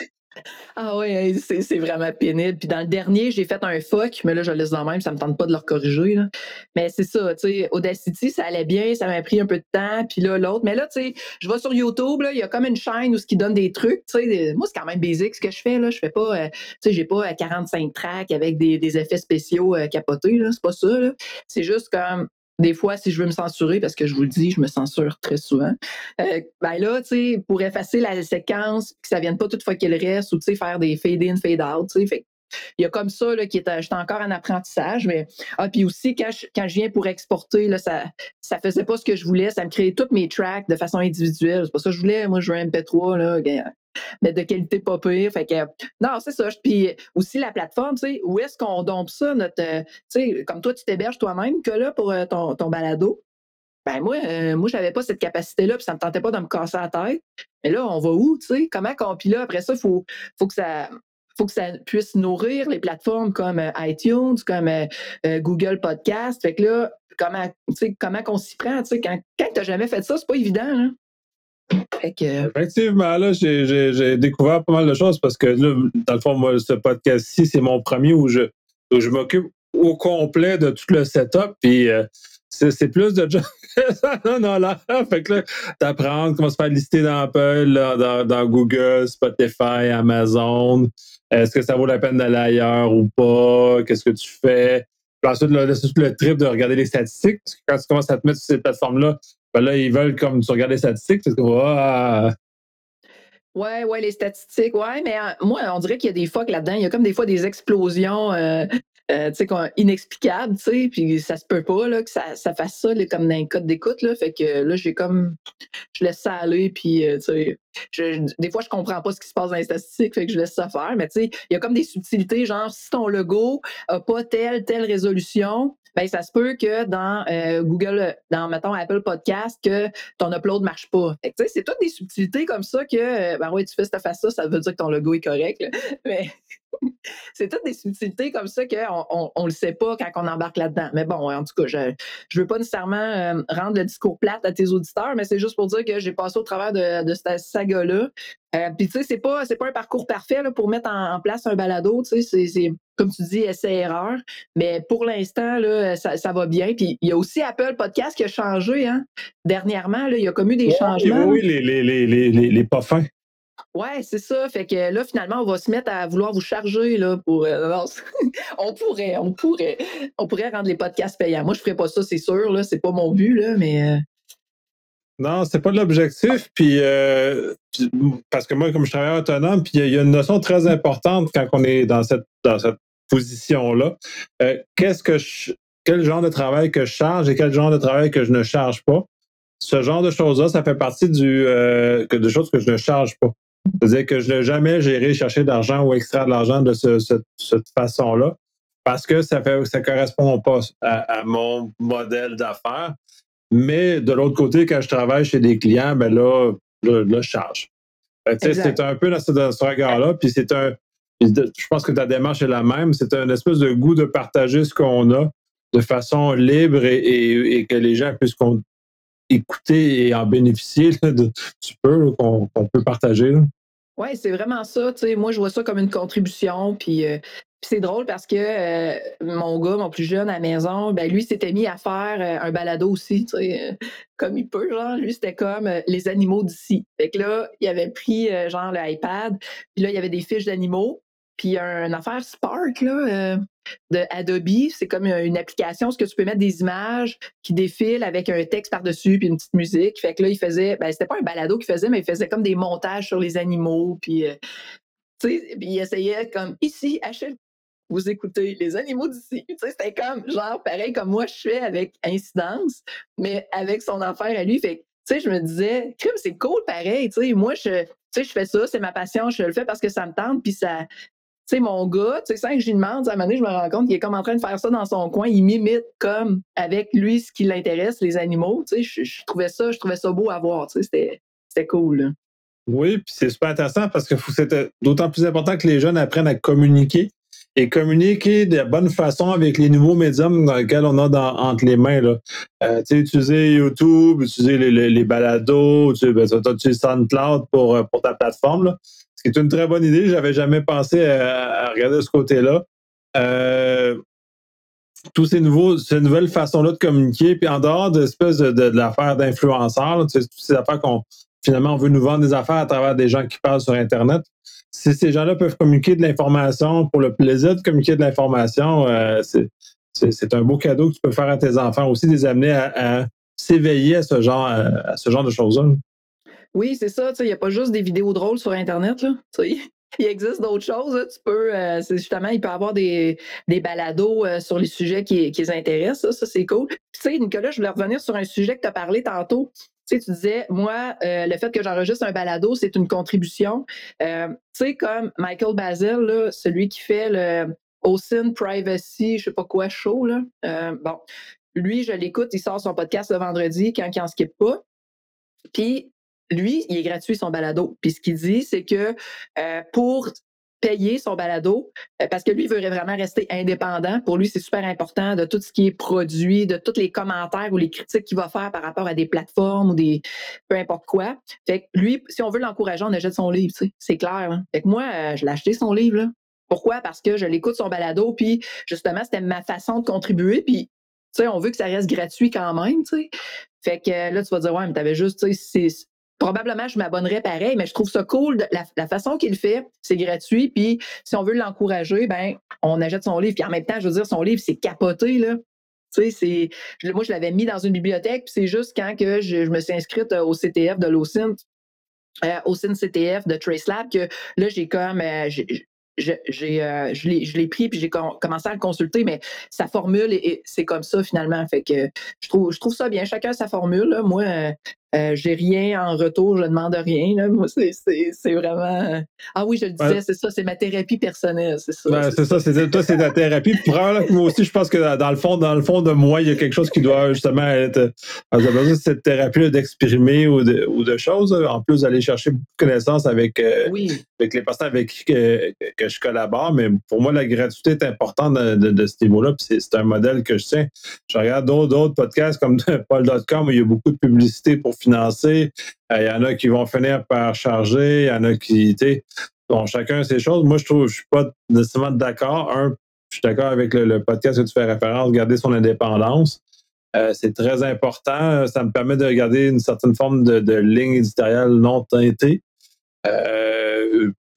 Speaker 2: Ah oui, c'est, c'est vraiment pénible. Puis dans le dernier, j'ai fait un fuck, mais là, je le laisse dans le même, ça me tente pas de le corriger. Là. Mais c'est ça, tu sais, Audacity, ça allait bien, ça m'a pris un peu de temps, puis là, l'autre. Mais là, tu sais, je vais sur YouTube, là, il y a comme une chaîne où ce qui donne des trucs, tu sais. Moi, c'est quand même basic ce que je fais, là. Je fais pas, euh, tu sais, j'ai pas euh, quarante-cinq tracks avec des, des effets spéciaux euh, capotés, là. C'est pas ça, là. C'est juste comme des fois, si je veux me censurer, parce que je vous le dis, je me censure très souvent, euh, ben là, tu sais, pour effacer la séquence, que ça vienne pas toute fois qu'il reste, ou tu sais, faire des fade-in, fade-out, tu sais. Fait il y a comme ça, là, qui est, j'étais encore en apprentissage, mais, ah, puis aussi, quand je, quand je viens pour exporter, là, ça, ça faisait pas ce que je voulais, ça me créait toutes mes tracks de façon individuelle. C'est pas ça que je voulais, moi, je veux un M P trois, là, mais de qualité pas pire. Fait que, non, c'est ça. Puis aussi la plateforme, tu sais, où est-ce qu'on dompe ça, notre, euh, tu sais, comme toi, tu t'héberges toi-même, que là, pour euh, ton, ton balado. Ben moi, euh, moi, j'avais pas cette capacité-là, puis ça me tentait pas de me casser la tête. Mais là, on va où, tu sais? Comment qu'on. Puis là, après ça, il faut, faut que ça. Faut que ça puisse nourrir les plateformes comme euh, iTunes, comme euh, euh, Google Podcast. Fait que là, comment, tu sais, comment qu'on s'y prend, tu sais, quand, quand t'as jamais fait ça, c'est pas évident, là. Fait que.
Speaker 1: Effectivement, là, j'ai, j'ai, j'ai découvert pas mal de choses parce que là, dans le fond, moi, ce podcast-ci, c'est mon premier où je, où je m'occupe au complet de tout le setup. Puis euh, c'est, c'est plus de job que ça en a l'air. Fait que là, d'apprendre comment se faire lister dans Apple, là, dans, dans Google, Spotify, Amazon. Est-ce que ça vaut la peine d'aller ailleurs ou pas? Qu'est-ce que tu fais? Puis ensuite, là, c'est tout le trip de regarder les statistiques. Parce que quand tu commences à te mettre sur ces plateformes-là, ben là, ils veulent comme tu regardes les statistiques, c'est comme ah,
Speaker 2: Ouais, ouais, les statistiques, ouais, mais euh, moi, on dirait qu'il y a des fucks là-dedans. Il y a comme des fois des explosions euh, euh, tu sais, qu'on- inexplicables, tu sais, puis ça se peut pas là, que ça, ça fasse ça là, comme dans un code d'écoute. Là, fait que là, j'ai comme. Je laisse ça aller, puis euh, tu sais. je- des fois, je comprends pas ce qui se passe dans les statistiques, fait que je laisse ça faire. Mais tu sais, il y a comme des subtilités, genre si ton logo a pas telle, telle résolution, ben ça se peut que dans euh, Google, dans, mettons, Apple Podcast, que ton upload marche pas. Fait que, tu sais, c'est toutes des subtilités comme ça que, euh, ben oui, tu fais cette face ça, ça veut dire que ton logo est correct. Là. Mais c'est toutes des subtilités comme ça qu'on on, on le sait pas quand on embarque là-dedans. Mais bon, en tout cas, je je veux pas nécessairement euh, rendre le discours plate à tes auditeurs, mais c'est juste pour dire que j'ai passé au travers de, de cette saga-là. Euh, Puis tu sais, c'est pas c'est pas un parcours parfait là, pour mettre en, en place un balado. Tu sais, c'est, c'est comme tu dis, essai-erreur. Mais pour l'instant, là, ça, ça va bien. Puis il y a aussi Apple Podcast qui a changé, hein. Dernièrement, là, il y a comme eu des
Speaker 1: oui, oui,
Speaker 2: changements.
Speaker 1: oui, les, les, les, les, les, les pas fins.
Speaker 2: Ouais, c'est ça. Fait que là, finalement, on va se mettre à vouloir vous charger là, pour. Euh, non, on pourrait, on pourrait, on pourrait rendre les podcasts payants. Moi, je ferais pas ça, c'est sûr. Là, c'est pas mon but, là, mais. Euh,
Speaker 1: Non, c'est pas l'objectif. Puis, euh, puis, parce que moi, comme je travaille autonome, puis il y, y, a une notion très importante quand on est dans cette, dans cette position-là. Euh, qu'est-ce que je, quel genre de travail que je charge et quel genre de travail que je ne charge pas? Ce genre de choses-là, ça fait partie du, euh, que de choses que je ne charge pas. C'est-à-dire que je n'ai jamais géré chercher de l'argent ou extraire de l'argent de ce, ce, cette façon-là parce que ça ne ça correspond pas à, à mon modèle d'affaires. Mais de l'autre côté, quand je travaille chez des clients, ben là, là, là je charge. C'est un peu dans ce, dans ce regard-là. Puis c'est un. Je pense que ta démarche est la même. C'est un espèce de goût de partager ce qu'on a de façon libre et, et, et que les gens puissent écouter et en bénéficier là, de, du peu qu'on qu'on peut partager.
Speaker 2: Oui, c'est vraiment ça. Tu sais, moi, je vois ça comme une contribution. Puis, euh, puis c'est drôle parce que euh, mon gars, mon plus jeune à la maison, ben lui s'était mis à faire euh, un balado aussi, tu sais, euh, comme il peut, genre. Lui, c'était comme euh, les animaux d'ici. Fait que là, il avait pris euh, genre le iPad, puis là, il y avait des fiches d'animaux, puis une affaire Spark, là, euh, de Adobe, c'est comme une application où tu peux mettre des images qui défilent avec un texte par-dessus puis une petite musique. Fait que là, il faisait, ben c'était pas un balado qu'il faisait, mais il faisait comme des montages sur les animaux, puis euh, tu sais, puis il essayait comme ici, Achille, vous écoutez les animaux d'ici. Tu sais, c'était comme genre pareil comme moi je fais avec Incidence, mais avec son affaire à lui. Fait que, tu sais, je me disais, crime, c'est cool pareil. Tu sais, moi, je, tu sais, je fais ça, c'est ma passion, je le fais parce que ça me tente, puis ça, tu sais, mon gars, tu sais, sans que je lui demande, à un moment donné, je me rends compte qu'il est comme en train de faire ça dans son coin. Il m'imite comme avec lui ce qui l'intéresse, les animaux. Tu sais, je, je trouvais ça, je trouvais ça beau à voir. Tu sais, c'était, c'était cool. Là.
Speaker 1: Oui, puis c'est super intéressant parce que c'est d'autant plus important que les jeunes apprennent à communiquer et communiquer de la bonne façon avec les nouveaux médiums dans lesquels on a dans, entre les mains. Là. Euh, tu sais, utiliser YouTube, utiliser les, les, les balados, tu ben, as utilisé SoundCloud pour, pour ta plateforme. Là. Ce qui est une très bonne idée. Je n'avais jamais pensé à, à regarder ce côté-là. Euh, tous ces nouveaux, ces nouvelles façons-là de communiquer, puis en dehors de l'espèce de, de, de l'affaire d'influenceurs, tu sais, toutes ces affaires qu'on finalement on veut nous vendre des affaires à travers des gens qui parlent sur Internet. Si ces gens-là peuvent communiquer de l'information pour le plaisir de communiquer de l'information, euh, c'est, c'est, c'est un beau cadeau que tu peux faire à tes enfants aussi, les amener à, à s'éveiller à ce genre, à, à ce genre de choses-là.
Speaker 2: Oui, c'est ça. Il n'y a pas juste des vidéos drôles sur Internet. Là, il existe d'autres choses. Là. Tu peux, euh, c'est justement, il peut y avoir des, des balados euh, sur les sujets qui, qui les intéressent. Ça, ça c'est cool. Tu sais, Nicolas, je voulais revenir sur un sujet que tu as parlé tantôt. Tu sais, tu disais, moi, euh, le fait que j'enregistre un balado, c'est une contribution. Euh, tu sais, comme Michael Basil, là, celui qui fait le Ocean Privacy, je sais pas quoi, show, là. Euh, bon, lui, je l'écoute, il sort son podcast le vendredi quand il en skip pas. Puis, lui, il est gratuit, son balado. Puis, ce qu'il dit, c'est que euh, pour payer son balado, euh, parce que lui, il veut vraiment rester indépendant. Pour lui, c'est super important de tout ce qui est produit, de tous les commentaires ou les critiques qu'il va faire par rapport à des plateformes ou des peu importe quoi. Fait que lui, si on veut l'encourager, on achète son livre, tu sais. C'est clair. Hein? Fait que moi, euh, je l'ai acheté son livre, là. Pourquoi? Parce que je l'écoute son balado, puis justement, c'était ma façon de contribuer, puis tu sais, on veut que ça reste gratuit quand même, tu sais. Fait que là, tu vas dire, ouais, mais t'avais juste, tu sais, probablement, je m'abonnerais pareil, mais je trouve ça cool. De la, la façon qu'il fait, c'est gratuit. Puis, si on veut l'encourager, ben, on achète son livre. Puis, en même temps, je veux dire, son livre, c'est capoté, là. Tu sais, c'est, je, moi, je l'avais mis dans une bibliothèque. Puis, c'est juste quand que je, je me suis inscrite au C T F de l'O C I N, euh, au C I N C T F de TraceLab, que là, j'ai comme, euh, j'ai, je, j'ai, euh, je, l'ai, je l'ai pris puis j'ai com- commencé à le consulter, mais sa formule, et, et c'est comme ça finalement. Fait que je trouve, je trouve ça bien. Chacun sa formule. Là. Moi, euh, euh, j'ai rien en retour, je ne demande rien. Là. Moi, c'est, c'est, c'est vraiment. euh, Ah oui, je le disais,
Speaker 1: Ouais.
Speaker 2: c'est ça, c'est ma thérapie personnelle, c'est ça.
Speaker 1: Ben,
Speaker 2: c'est
Speaker 1: c'est ça,
Speaker 2: ça.
Speaker 1: c'est toi, c'est ta thérapie. Puis probablement que moi aussi, je pense que dans, dans le fond, dans le fond de moi, il y a quelque chose qui doit justement être. On a besoin de cette thérapie d'exprimer ou de, ou de choses, en plus d'aller chercher beaucoup de connaissances avec, euh,
Speaker 2: Oui.
Speaker 1: avec les personnes avec qui que, que je collabore. Mais pour moi, la gratuité est importante de, de, de ce niveau-là. Puis c'est, c'est un modèle que je tiens. Je regarde d'autres, d'autres podcasts comme Paul point com où il y a beaucoup de publicité pour financer. Euh, il y en a qui vont finir par charger, il y en a qui, tu sais, bon, chacun ses choses. Moi, je trouve, je suis pas nécessairement d'accord. Un, je suis d'accord avec le, le podcast que tu fais référence, garder son indépendance. Euh, c'est très important. Ça me permet de garder une certaine forme de, de ligne éditoriale non teintée. Euh,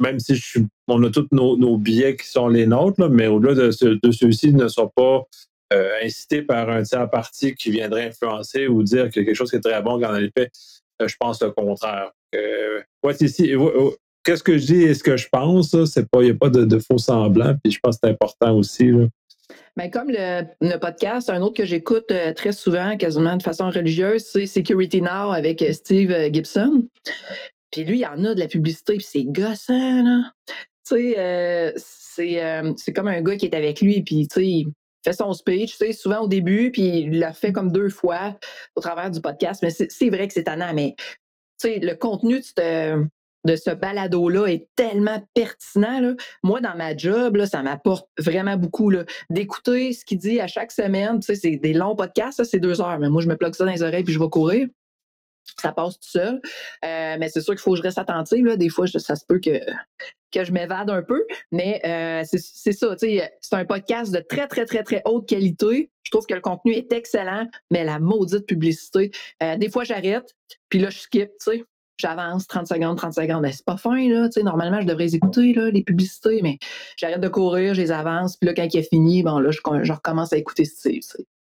Speaker 1: même si je suis, on a tous nos, nos biais qui sont les nôtres, là, mais au-delà de, ce, de ceux-ci ne sont pas euh, incités par un tiers parti qui viendrait influencer ou dire que quelque chose qui est très bon quand en effet, euh, je pense le contraire. Euh, ouais, c'est ici. Qu'est-ce que je dis et ce que je pense, c'est pas, il n'y a pas de, de faux semblants, puis je pense que c'est important aussi. Là.
Speaker 2: Ben, comme le, le podcast, un autre que j'écoute euh, très souvent, quasiment de façon religieuse, c'est Security Now avec euh, Steve euh, Gibson. Puis lui, il y en a de la publicité, puis c'est gossant, là. Tu sais, euh, c'est, euh, c'est comme un gars qui est avec lui, puis tu sais, il fait son speech, tu sais, souvent au début, puis il l'a fait comme deux fois au travers du podcast. Mais c'est, c'est vrai que c'est tannant, mais tu sais, le contenu de ce, de ce balado-là est tellement pertinent, là. Moi, dans ma job, là, ça m'apporte vraiment beaucoup, là, d'écouter ce qu'il dit à chaque semaine. Tu sais, c'est des longs podcasts, ça, c'est deux heures, mais moi, je me plug ça dans les oreilles, puis je vais courir. Ça passe tout seul. Euh, mais c'est sûr qu'il faut que je reste attentive. Là. Des fois, je, ça se peut que, que je m'évade un peu. Mais euh, c'est, c'est ça. C'est un podcast de très, très, très, très haute qualité. Je trouve que le contenu est excellent, mais la maudite publicité. Euh, des fois, j'arrête, puis là, je skip, tu sais. J'avance trente secondes, trente secondes. Ben, c'est pas fin, là. Tu sais, normalement, je devrais les écouter, là, les publicités, mais j'arrête de courir, je les avance. Puis là, quand il est fini, bon, là, je, je recommence à écouter Steve.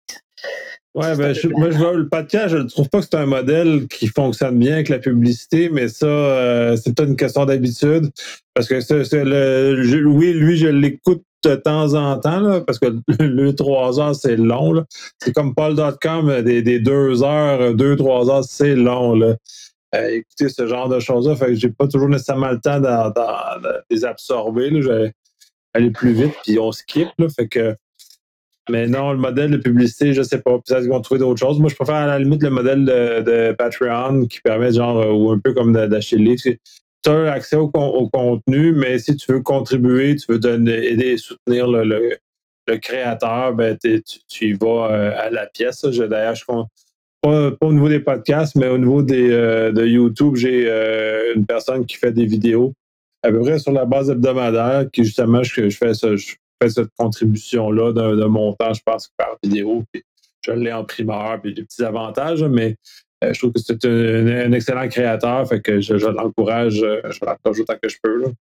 Speaker 1: Ouais, ben, je, moi, je vois le podcast, je ne trouve pas que c'est un modèle qui fonctionne bien avec la publicité, mais ça, euh, c'est peut-être une question d'habitude. Parce que c'est, c'est le, je, oui, lui, je l'écoute de temps en temps, là, parce que le trois heures, c'est long. Là. C'est comme Paul point com, des, des deux heures, deux, trois heures, c'est long. Là. Euh, écouter ce genre de choses-là, fait que j'ai pas toujours nécessairement le temps de, de, de les absorber. Là. Je vais aller plus vite, puis on skip. Là, fait que mais non, le modèle de publicité, je sais pas. Peut-être qu'ils vont trouver d'autres choses. Moi, je préfère à la limite le modèle de, de Patreon qui permet, genre, ou un peu comme d'acheter le livre. Tu as accès au, au contenu, mais si tu veux contribuer, tu veux donner, aider et soutenir le, le, le créateur, ben, tu, tu y vas euh, à la pièce. Je, d'ailleurs, je compte pas, pas au niveau des podcasts, mais au niveau des, euh, de YouTube, j'ai euh, une personne qui fait des vidéos à peu près sur la base hebdomadaire, qui justement, je, je fais ça. Je, cette contribution-là d'un, d'un montant, je pense, par vidéo. Puis je l'ai en primeur, puis des petits avantages, mais euh, je trouve que c'est un, un excellent créateur, fait que je, je l'encourage, je l'encourage autant que je peux. Là.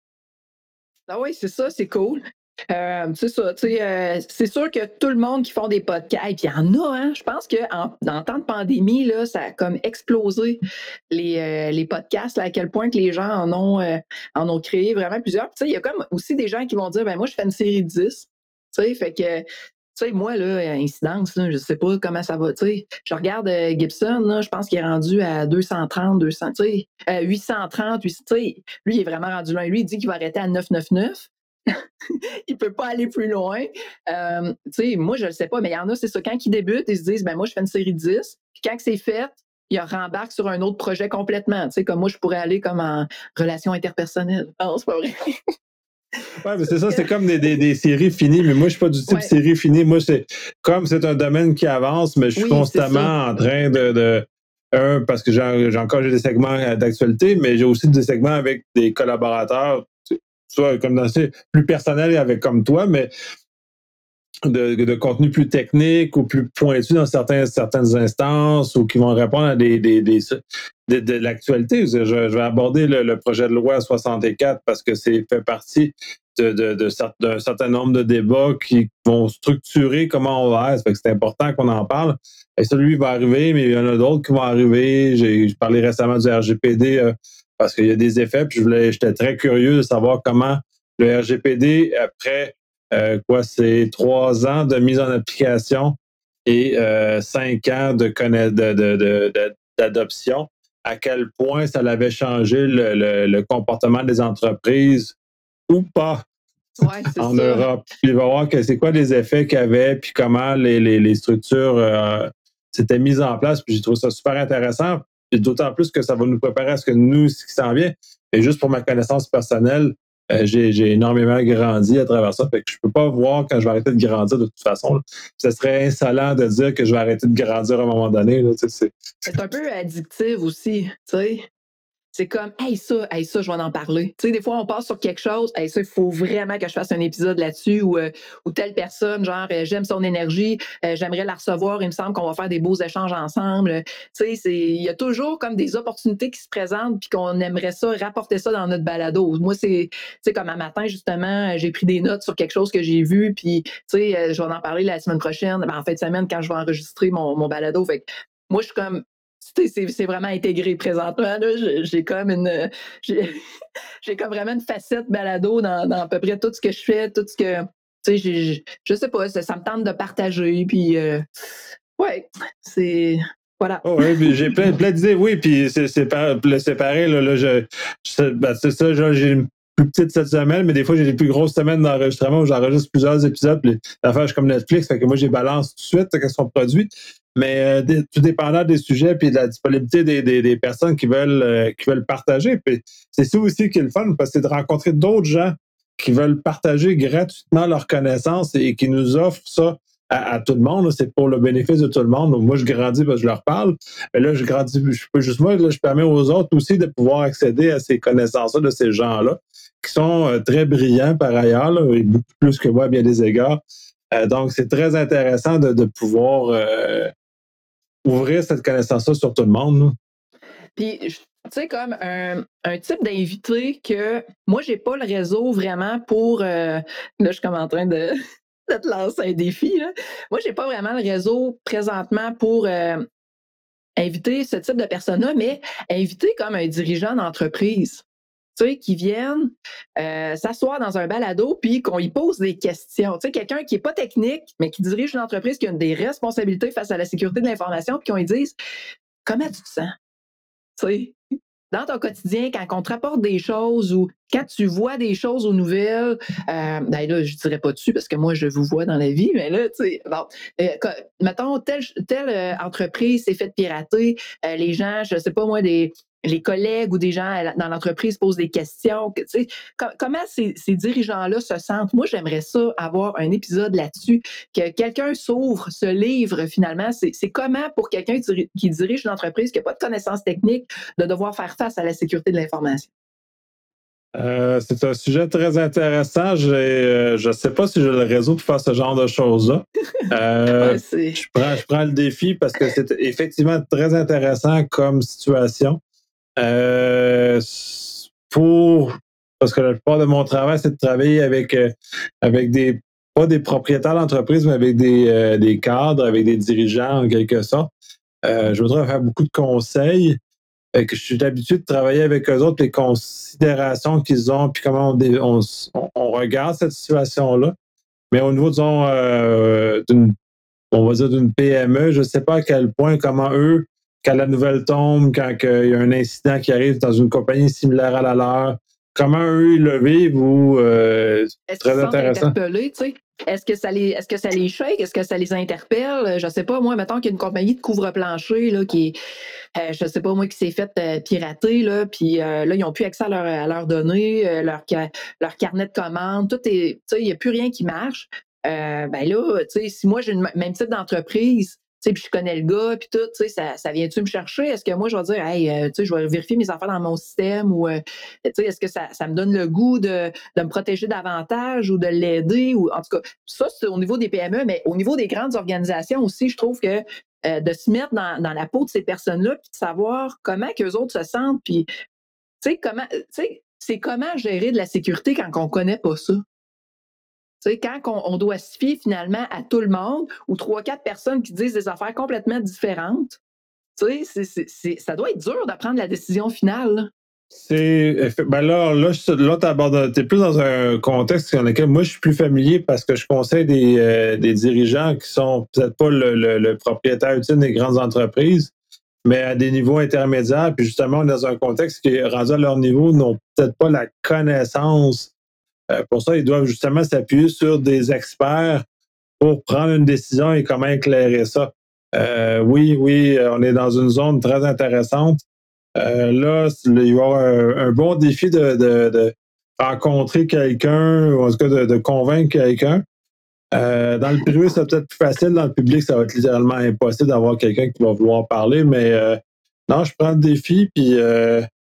Speaker 2: Ah oui, c'est ça, c'est cool. Euh, c'est ça, tu sais, euh, c'est sûr que tout le monde qui font des podcasts, puis il y en a, hein, je pense qu'en en temps de pandémie, là, ça a comme explosé les, euh, les podcasts, là, à quel point que les gens en ont, euh, en ont créé vraiment plusieurs. Tu sais, il y a comme aussi des gens qui vont dire, ben moi, je fais une série de dix, tu sais, fait que, tu sais, moi, là, incidence, là, je sais pas comment ça va, tu sais. Je regarde euh, Gibson, là, je pense qu'il est rendu à deux cent trente, deux cents, tu sais, euh, huit cent trente, tu sais, lui, il est vraiment rendu loin. Lui, il dit qu'il va arrêter à neuf cent quatre-vingt-dix-neuf. Il peut pas aller plus loin. Euh, tu sais, moi, je le sais pas, mais il y en a, c'est ça. Quand ils débutent, ils se disent, ben moi, je fais une série de dix. Puis quand c'est fait, ils rembarquent sur un autre projet complètement. Tu sais, comme moi, je pourrais aller comme en relation interpersonnelle. Non, c'est pas vrai.
Speaker 1: Ouais, mais c'est ça, c'est comme des, des, des séries finies, mais moi, je suis pas du type ouais. série finie. Moi, c'est comme c'est un domaine qui avance, mais je suis oui, constamment en train de. de un, parce que j'ai, j'ai encore j'ai des segments d'actualité, mais j'ai aussi des segments avec des collaborateurs, soit comme dans ces plus personnels avec comme toi, mais de, de contenu plus technique ou plus pointu dans certains, certaines instances ou qui vont répondre à des, des, des de, de l'actualité. Je, je vais aborder le, le projet de loi soixante-quatre parce que c'est fait partie de, de, de, d'un certain nombre de débats qui vont structurer comment on va être. Ça fait que c'est important qu'on en parle. Et ça, lui, va arriver, mais il y en a d'autres qui vont arriver. J'ai parlé récemment du R G P D euh, parce qu'il y a des effets, puis je voulais, j'étais très curieux de savoir comment le R G P D, après euh, quoi, c'est trois ans de mise en application et euh, cinq ans de, de, de, de, de, d'adoption, à quel point ça avait changé le, le, le comportement des entreprises ou pas
Speaker 2: ouais,
Speaker 1: en
Speaker 2: ça.
Speaker 1: Europe. Puis il va voir que c'est quoi les effets qu'il y avait, puis comment les, les, les structures euh, s'étaient mises en place. Puis j'ai trouvé ça super intéressant. Puis d'autant plus que ça va nous préparer à ce que nous, ce qui s'en vient. Et juste pour ma connaissance personnelle, euh, j'ai, j'ai énormément grandi à travers ça. Fait que je peux pas voir quand je vais arrêter de grandir de toute façon. Là. Ce serait insolent de dire que je vais arrêter de grandir à un moment donné. Là, tu sais, c'est...
Speaker 2: c'est un peu addictif aussi, tu sais. c'est comme, hey, ça, hey, ça, je vais en parler. Tu sais, des fois, on passe sur quelque chose, hey, ça, il faut vraiment que je fasse un épisode là-dessus ou, euh, ou telle personne, genre, euh, j'aime son énergie, euh, j'aimerais la recevoir, il me semble qu'on va faire des beaux échanges ensemble. Tu sais, il y a toujours comme des opportunités qui se présentent puis qu'on aimerait ça, rapporter ça dans notre balado. Moi, c'est, tu sais, comme un matin, justement, j'ai pris des notes sur quelque chose que j'ai vu puis, tu sais, euh, je vais en parler la semaine prochaine, ben, en fin de semaine, quand je vais enregistrer mon, mon balado. Fait que moi, je suis comme, c'est, c'est vraiment intégré présentement. Là. J'ai comme une. J'ai, j'ai comme vraiment une facette balado dans, dans à peu près tout ce que je fais, tout ce que. Tu sais, j'ai, je sais pas, ça, ça me tente de partager. Puis, euh, ouais, c'est. Voilà.
Speaker 1: Oh, oui, puis j'ai plein, plein d'idées, oui, puis c'est, c'est, par, c'est pareil, là, là je, je, ben, c'est ça, genre, j'ai une plus petite cette semaine, mais des fois, j'ai des plus grosses semaines d'enregistrement où j'enregistre plusieurs épisodes, puis l'affaire, je suis comme Netflix, fait que moi, j'ai balance tout de suite qu'elles sont produits, mais euh, des, tout dépendant des sujets puis de la disponibilité des, des, des personnes qui veulent, euh, qui veulent partager, puis c'est ça aussi qui est le fun, parce que c'est de rencontrer d'autres gens qui veulent partager gratuitement leurs connaissances et, et qui nous offrent ça À, à tout le monde, là, c'est pour le bénéfice de tout le monde. Donc, moi, je grandis parce que je leur parle, mais là, je grandis, je peux juste moi, là, je permets aux autres aussi de pouvoir accéder à ces connaissances-là de ces gens-là, qui sont euh, très brillants par ailleurs, là, et beaucoup plus que moi à bien des égards. Euh, donc, c'est très intéressant de, de pouvoir euh, ouvrir cette connaissance-là sur tout le monde. Là.
Speaker 2: Puis, tu sais, comme un, un type d'invité que moi, j'ai pas le réseau vraiment pour. Euh, là, je suis comme en train de, de te lancer un défi. Là. Moi, j'ai pas vraiment le réseau présentement pour euh, inviter ce type de personnes-là, mais inviter comme un dirigeant d'entreprise. Tu sais, qui viennent euh, s'asseoir dans un balado puis qu'on y pose des questions. Tu sais, quelqu'un qui n'est pas technique, mais qui dirige une entreprise qui a des responsabilités face à la sécurité de l'information, puis qu'on lui dise comment tu te sens? Tu sais, dans ton quotidien, quand on te rapporte des choses ou quand tu vois des choses aux nouvelles, euh, ben là, je dirais pas dessus parce que moi, je vous vois dans la vie, mais là, tu sais, bon, euh, mettons, telle, telle euh, entreprise s'est faite pirater, euh, les gens, je sais pas moi, des, les collègues ou des gens dans l'entreprise posent des questions. Tu sais, com- comment ces, ces dirigeants-là se sentent? Moi, j'aimerais ça avoir un épisode là-dessus, que quelqu'un s'ouvre, se livre finalement. C'est, c'est comment pour quelqu'un qui dirige une entreprise qui n'a pas de connaissances techniques de devoir faire face à la sécurité de l'information?
Speaker 1: Euh, c'est un sujet très intéressant. J'ai, euh, je ne sais pas si j'ai le réseau pour faire ce genre de choses-là. Euh,
Speaker 2: Ouais, c'est...
Speaker 1: je, prends, je prends le défi parce que c'est effectivement très intéressant comme situation. Euh, pour parce que la plupart de mon travail, c'est de travailler avec, euh, avec des pas des propriétaires d'entreprise, mais avec des, euh, des cadres, avec des dirigeants en quelque sorte. Euh, je voudrais faire beaucoup de conseils. Fait que je suis habitué de travailler avec eux autres, les considérations qu'ils ont, puis comment on, on, on regarde cette situation-là. Mais au niveau, disons, euh, d'une, on va dire d'une P M E, je ne sais pas à quel point, comment eux, quand la nouvelle tombe, quand il y a un incident qui arrive dans une compagnie similaire à la leur, comment eux ils le vivent ou euh,
Speaker 2: Est-ce qu'ils
Speaker 1: très
Speaker 2: se sentent
Speaker 1: intéressant.
Speaker 2: interpellés, tu sais? Est-ce que ça les, est-ce que ça les shake? Est-ce que ça les interpelle? Je sais pas, moi, mettons qu'il y a une compagnie de couvre-plancher, là, qui est, euh, je sais pas, moi, qui s'est fait euh, pirater, là, puis euh, là, ils n'ont plus accès à, leur, à leurs données, euh, leur, leur carnet de commandes, tout est, tu sais, il n'y a plus rien qui marche. Euh, ben là, tu sais, si moi, j'ai le même type d'entreprise, tu sais, puis je connais le gars, puis tout, tu sais, ça, ça vient-tu me chercher? Est-ce que moi, je vais dire, hey, euh, tu sais, je vais vérifier mes affaires dans mon système ou, euh, tu sais, est-ce que ça, ça me donne le goût de, de me protéger davantage ou de l'aider? Ou, en tout cas, ça, c'est au niveau des P M E, mais au niveau des grandes organisations aussi, je trouve que euh, de se mettre dans, dans la peau de ces personnes-là, puis de savoir comment qu'eux autres se sentent, puis, tu sais, comment, tu sais, c'est comment gérer de la sécurité quand on ne connaît pas ça. Tu sais, quand on, on doit se fier finalement à tout le monde ou trois, quatre personnes qui disent des affaires complètement différentes, tu sais, c'est, c'est, c'est, ça doit être dur de prendre la décision finale. Là.
Speaker 1: C'est ben là, là, là tu es plus dans un contexte dans lequel moi je suis plus familier parce que je conseille des, euh, des dirigeants qui sont peut-être pas le, le, le propriétaire ultime des grandes entreprises, mais à des niveaux intermédiaires. Puis justement, on est dans un contexte qui est rendu à leur niveau, n'ont peut-être pas la connaissance. Euh, pour ça, ils doivent justement s'appuyer sur des experts pour prendre une décision et comment éclairer ça. Euh, oui, oui, on est dans une zone très intéressante. Euh, là, il va y avoir un, un bon défi de, de, de rencontrer quelqu'un, ou en tout cas de, de convaincre quelqu'un. Euh, dans le privé, c'est peut-être plus facile. Dans le public, ça va être littéralement impossible d'avoir quelqu'un qui va vouloir parler. Mais euh, non, je prends le défi, puis euh, je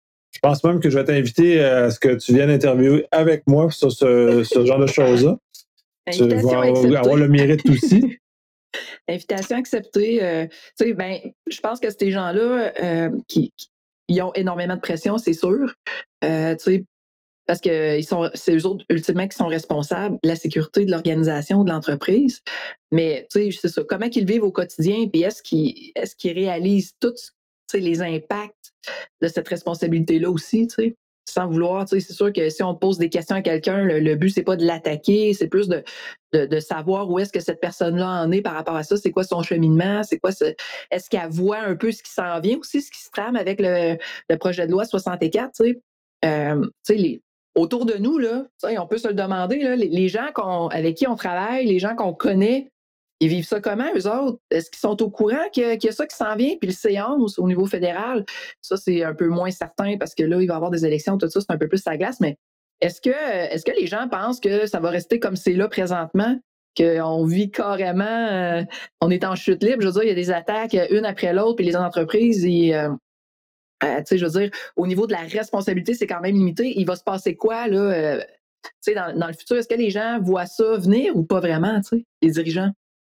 Speaker 1: pense même que je vais t'inviter à ce que tu viennes interviewer avec moi sur ce, ce genre de choses-là. Tu
Speaker 2: Invitation
Speaker 1: vas avoir le
Speaker 2: acceptée.
Speaker 1: mérite aussi.
Speaker 2: Invitation acceptée. Euh, tu sais, ben, je pense que ces gens-là euh, qui, qui ils ont énormément de pression, c'est sûr. Euh, tu sais, parce que ils sont, c'est eux autres ultimement qui sont responsables de la sécurité de l'organisation, de l'entreprise. Mais tu sais, c'est ça. Comment qu'ils vivent au quotidien, puis est-ce qu'ils est-ce qu'ils réalisent tous les impacts de cette responsabilité-là aussi, tu sais? Sans vouloir, tu sais, c'est sûr que si on pose des questions à quelqu'un, le, le but, c'est pas de l'attaquer, c'est plus de, de, de savoir où est-ce que cette personne-là en est par rapport à ça, c'est quoi son cheminement, c'est quoi ce, est-ce qu'elle voit un peu ce qui s'en vient aussi, ce qui se trame avec le, le projet de loi soixante-quatre, tu sais. Euh, tu sais, les, autour de nous, là, on peut se le demander, là, les, les gens qu'on, avec qui on travaille, les gens qu'on connaît, ils vivent ça comment, eux autres? Est-ce qu'ils sont au courant qu'il y a, qu'il y a ça qui s'en vient? Puis le C onze au niveau fédéral, ça, c'est un peu moins certain parce que là, il va y avoir des élections, tout ça, c'est un peu plus sa glace. Mais est-ce que, est-ce que les gens pensent que ça va rester comme c'est là présentement? Qu'on vit carrément, euh, on est en chute libre. Je veux dire, il y a des attaques une après l'autre, puis les entreprises, ils, euh, euh, tu sais, je veux dire, au niveau de la responsabilité, c'est quand même limité. Il va se passer quoi, là, euh, tu sais, dans, dans le futur? Est-ce que les gens voient ça venir ou pas vraiment, tu sais, les dirigeants?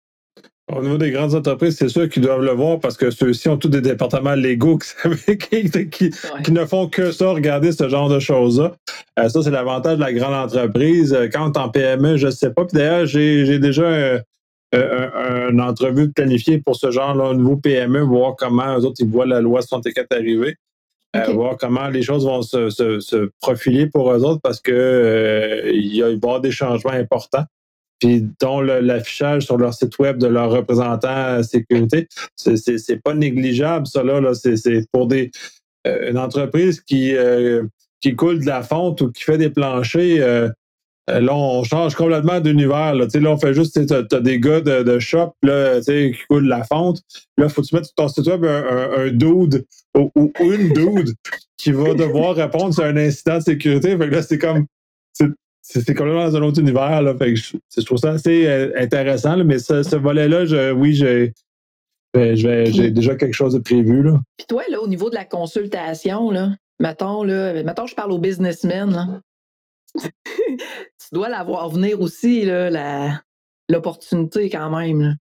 Speaker 1: Au niveau des grandes entreprises, c'est sûr qu'ils doivent le voir parce que ceux-ci ont tous des départements légaux qui, qui, qui,
Speaker 2: Ouais.
Speaker 1: qui ne font que ça, regarder ce genre de choses-là. Euh, ça, c'est l'avantage de la grande entreprise. Quand tu es en P M E, je ne sais pas. Puis d'ailleurs, j'ai, j'ai déjà euh, un, une entrevue planifiée pour ce genre-là au niveau P M E, voir comment eux autres ils voient la loi soixante-quatre arriver. Euh,
Speaker 2: OK.
Speaker 1: voir comment les choses vont se, se, se profiler pour eux autres parce que euh, il, y a, il va y avoir des changements importants. Puis dont le, l'affichage sur leur site web de leurs représentants sécurité, c'est, c'est, c'est pas négligeable, ça là. là c'est, c'est pour des euh, une entreprise qui, euh, qui coule de la fonte ou qui fait des planchers. Euh, là, on change complètement d'univers. Là, là on fait juste, tu as des gars de, de shop là, qui coulent de la fonte. Là, faut que tu mettes sur ton site web un, un, un dude ou, ou une dude qui va devoir répondre sur un incident de sécurité. Fait que là, c'est comme. C'est, c'est, c'est complètement dans un autre univers. Là. Fait que je, je trouve ça assez euh, intéressant. Là, mais ce, ce volet-là, je, oui, j'ai, je vais, j'ai déjà quelque chose de prévu. Là.
Speaker 2: Puis toi, là, au niveau de la consultation, là, mettons, là, mettons, je parle aux businessmen, là. Tu dois la voir venir aussi, là, la, l'opportunité quand même. Là.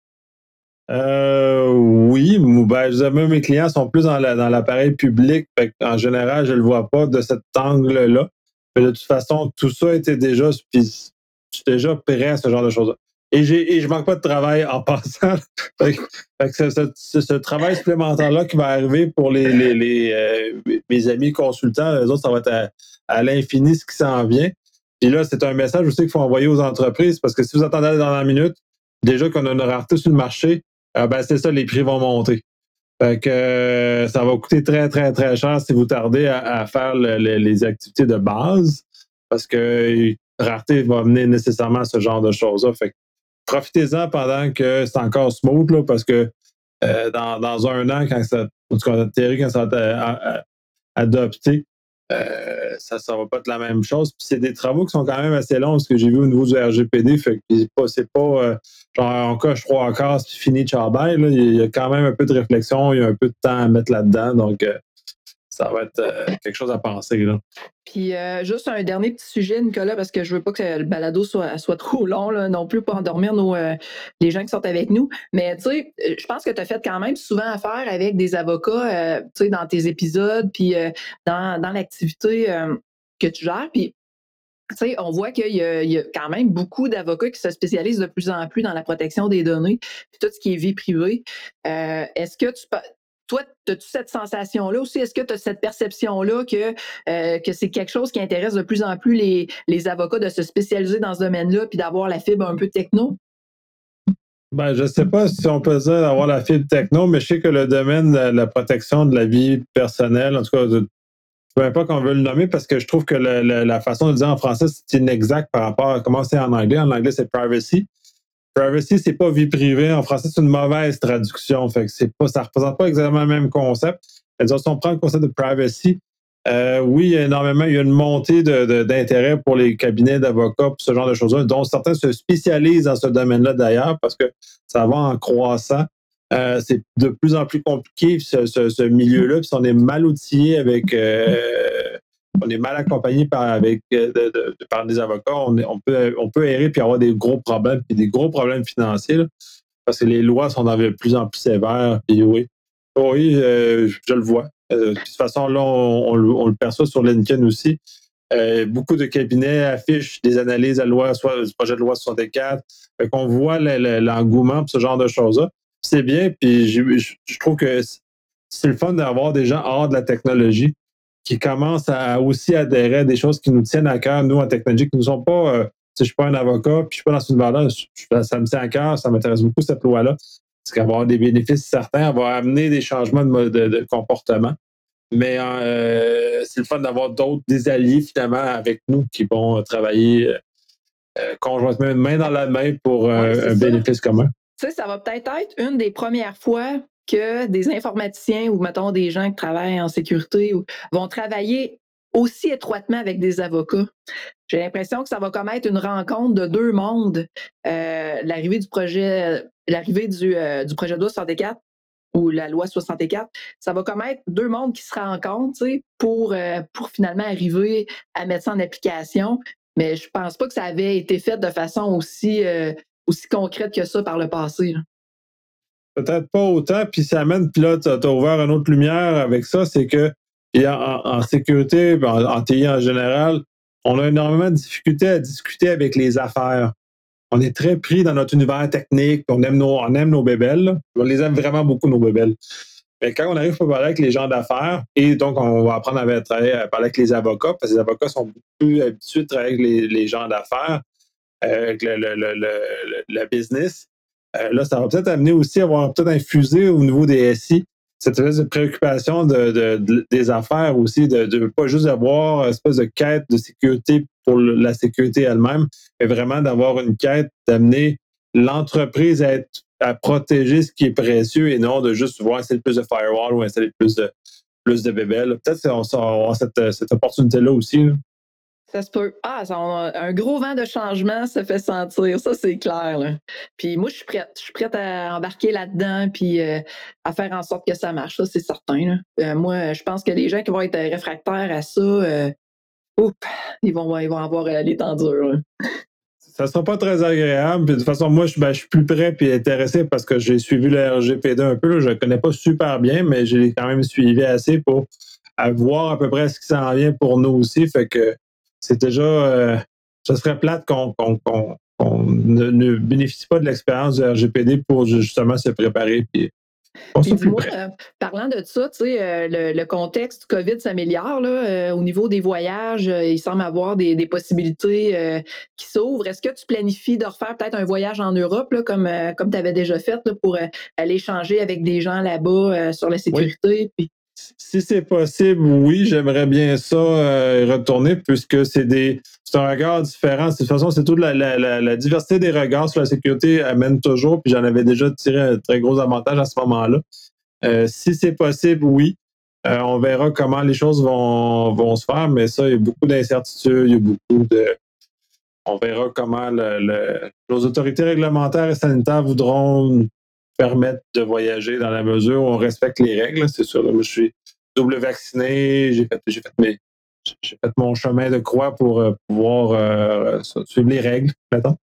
Speaker 1: Euh, oui, ben, je même mes clients sont plus dans, la, dans l'appareil public. Fait en général, je ne le vois pas de cet angle-là. Mais de toute façon, tout ça était déjà, puis je suis déjà prêt à ce genre de choses-là. Et, j'ai, et je manque pas de travail en passant. fait que, fait que ce, ce, ce travail supplémentaire-là qui va arriver pour les, les, les euh, mes amis consultants, eux autres, ça va être à, à l'infini ce qui s'en vient. Puis là, c'est un message aussi qu'il faut envoyer aux entreprises parce que si vous attendez dans la minute, déjà qu'on a une rareté sur le marché, euh, ben c'est ça, les prix vont monter. Fait que euh, ça va coûter très, très, très cher si vous tardez à, à faire le, le, les activités de base parce que rareté va amener nécessairement à ce genre de choses-là. Fait que profitez-en pendant que c'est encore smooth là, parce que euh, dans, dans un an, quand ça, en tout cas, en théorie, quand ça va être adopté, euh, ça ne va pas être la même chose. Puis c'est des travaux qui sont quand même assez longs, ce que j'ai vu au niveau du R G P D. Fait que c'est pas, c'est pas euh, genre on coche trois cases puis fini, ciao bye. Là. Il y a quand même un peu de réflexion, il y a un peu de temps à mettre là-dedans. Donc, euh, ça va être euh, quelque chose à penser. Là.
Speaker 2: Puis euh, juste un dernier petit sujet, Nicolas, parce que je veux pas que le balado soit, soit trop long, là, non plus pour endormir nos, euh, les gens qui sont avec nous. Mais tu sais, je pense que tu as fait quand même souvent affaire avec des avocats, euh, tu sais, dans tes épisodes, puis euh, dans, dans l'activité euh, que tu gères. Puis tu sais, on voit qu'il y a, il y a quand même beaucoup d'avocats qui se spécialisent de plus en plus dans la protection des données, puis tout ce qui est vie privée. Euh, est-ce que tu toi, as-tu cette sensation-là aussi? Est-ce que tu as cette perception-là que, euh, que c'est quelque chose qui intéresse de plus en plus les, les avocats de se spécialiser dans ce domaine-là puis d'avoir la fibre un peu techno?
Speaker 1: Ben, je ne sais pas si on peut dire d'avoir la fibre techno, mais je sais que le domaine de la protection de la vie personnelle, en tout cas, de, peu importe qu'on veut le nommer, parce que je trouve que le, le, la façon de le dire en français, c'est inexact par rapport à comment c'est en anglais. En anglais, c'est privacy. Privacy, c'est pas vie privée. En français, c'est une mauvaise traduction. Fait que c'est pas, ça représente pas exactement le même concept. C'est-à-dire, si on prend le concept de privacy, euh, oui, il y a énormément, il y a une montée de, de, d'intérêt pour les cabinets d'avocats, pour ce genre de choses-là, dont certains se spécialisent dans ce domaine-là d'ailleurs, parce que ça va en croissant. Euh, c'est de plus en plus compliqué, ce, ce, ce milieu-là, puis on est mal outillé avec euh, on est mal accompagné par, avec, de, de, de, par des avocats, on, est, on, peut, on peut errer puis avoir des gros problèmes, puis des gros problèmes financiers, là, parce que les lois sont de plus en plus sévères. Puis oui, oui euh, je le vois. Euh, de toute façon, là, on, on, on le perçoit sur LinkedIn aussi. Euh, beaucoup de cabinets affichent des analyses à loi, soit du projet de loi soixante-quatre. Fait qu'on voit le, le, l'engouement pour ce genre de choses-là. C'est bien, puis je, je trouve que c'est le fun d'avoir des gens hors de la technologie qui commencent à aussi adhérer à des choses qui nous tiennent à cœur, nous, en technologie, qui ne sont pas... Euh, je ne suis pas un avocat, puis je ne suis pas dans une valeur, ça me tient à cœur, ça m'intéresse beaucoup, cette loi-là. Parce qu'elle va avoir des bénéfices certains, elle va amener des changements de, de, de comportement. Mais euh, c'est le fun d'avoir d'autres, des alliés finalement avec nous qui vont travailler euh, conjointement, main dans la main pour euh, ouais, un ça. bénéfice commun.
Speaker 2: Tu sais, ça va peut-être être une des premières fois que des informaticiens ou, mettons, des gens qui travaillent en sécurité ou, vont travailler aussi étroitement avec des avocats. J'ai l'impression que ça va comme être une rencontre de deux mondes. Euh, l'arrivée du projet, l'arrivée du, euh, du projet de loi soixante-quatre ou la loi soixante-quatre, ça va comme être deux mondes qui se rencontrent, tu sais, pour, euh, pour finalement arriver à mettre ça en application. Mais je pense pas que ça avait été fait de façon aussi, euh, aussi concrète que ça par le passé. Là.
Speaker 1: Peut-être pas autant, puis ça amène, puis là, tu as ouvert une autre lumière avec ça, c'est que en, en sécurité, en, en T I en général, on a énormément de difficultés à discuter avec les affaires. On est très pris dans notre univers technique, on aime nos, on aime nos bébelles, là. On les aime vraiment beaucoup, nos bébelles. Mais quand on arrive à parler avec les gens d'affaires, et donc on va apprendre à, travailler, à parler avec les avocats, parce que les avocats sont beaucoup plus habitués de travailler avec les, les gens d'affaires, euh, avec le, le, le, le, le business. Euh, là, ça va peut-être amener aussi à avoir peut-être infusé au niveau des S I cette espèce de préoccupation de, de, de, des affaires aussi, de, de pas juste avoir une espèce de quête de sécurité pour le, la sécurité elle-même, mais vraiment d'avoir une quête d'amener l'entreprise à, être, à protéger ce qui est précieux et non de juste voir installer plus de firewall ou installer plus de, plus de bébelles. Peut-être qu'on va avoir cette, cette opportunité-là aussi. Là.
Speaker 2: Ça se peut. Ah, ça, un gros vent de changement se fait sentir. Ça, c'est clair. Là. Puis moi, je suis prête. Je suis prête à embarquer là-dedans puis euh, à faire en sorte que ça marche. Ça, c'est certain. Là. Euh, moi, je pense que les gens qui vont être réfractaires à ça, euh, oups, ils vont, ils vont avoir euh, les temps durs. Là.
Speaker 1: Ça ne sera pas très agréable. Puis de toute façon, moi, je, ben, je suis plus prêt et intéressé parce que j'ai suivi le R G P D un peu. Là. Je ne le connais pas super bien, mais j'ai quand même suivi assez pour voir à peu près ce qui s'en vient pour nous aussi. Fait que c'est déjà... Euh, ce serait plate qu'on, qu'on, qu'on, qu'on ne, ne bénéficie pas de l'expérience du R G P D pour justement se préparer. Puis,
Speaker 2: Puis dis-moi, euh, parlant de ça, tu sais, euh, le, le contexte du COVID s'améliore là, euh, au niveau des voyages. Euh, il semble avoir des, des possibilités euh, qui s'ouvrent. Est-ce que tu planifies de refaire peut-être un voyage en Europe, là, comme, euh, comme tu avais déjà fait, là, pour euh, aller échanger avec des gens là-bas euh, sur la sécurité?
Speaker 1: Oui. Puis... Si c'est possible, oui, j'aimerais bien ça euh, retourner puisque c'est des c'est un regard différent. De toute façon, c'est toute la, la, la, la diversité des regards sur la sécurité amène toujours, puis j'en avais déjà tiré un très gros avantage à ce moment-là. Euh, si c'est possible, oui. Euh, on verra comment les choses vont, vont se faire, mais ça, il y a beaucoup d'incertitudes, il y a beaucoup de... On verra comment le, le, nos autorités réglementaires et sanitaires voudront permettre de voyager dans la mesure où on respecte les règles. C'est sûr, là, moi, je suis double vacciné, j'ai fait, j'ai fait, mes, j'ai fait mon chemin de croix pour euh, pouvoir euh, suivre les règles, mettons.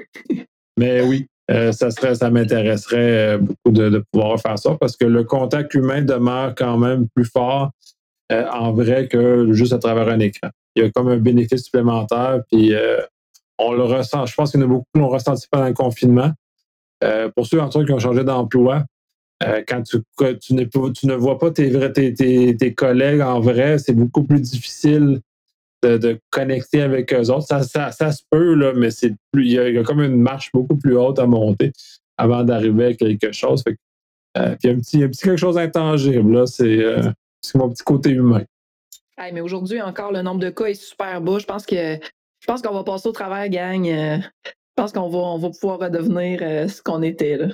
Speaker 1: Mais oui, euh, ça serait, ça m'intéresserait euh, beaucoup de, de pouvoir faire ça parce que le contact humain demeure quand même plus fort euh, en vrai que juste à travers un écran. Il y a comme un bénéfice supplémentaire, puis euh, on le ressent. Je pense qu'il y en a beaucoup qui l'ont ressenti pendant le confinement. Euh, pour ceux entre eux qui ont changé d'emploi, euh, quand tu, tu, ne, tu ne vois pas tes, tes, tes, tes collègues en vrai, c'est beaucoup plus difficile de, de connecter avec eux autres. Ça, ça, ça se peut, là, mais c'est plus, il, y a, il y a comme une marche beaucoup plus haute à monter avant d'arriver à quelque chose. Fait que, euh, puis il y a un petit, un petit quelque chose d'intangible, là, c'est, euh, c'est mon petit côté humain.
Speaker 2: Hey, mais aujourd'hui encore, le nombre de cas est super bas. Je pense que je pense qu'on va passer au travers, gang. Euh, je pense qu'on va, on va pouvoir redevenir euh, ce qu'on était. Là.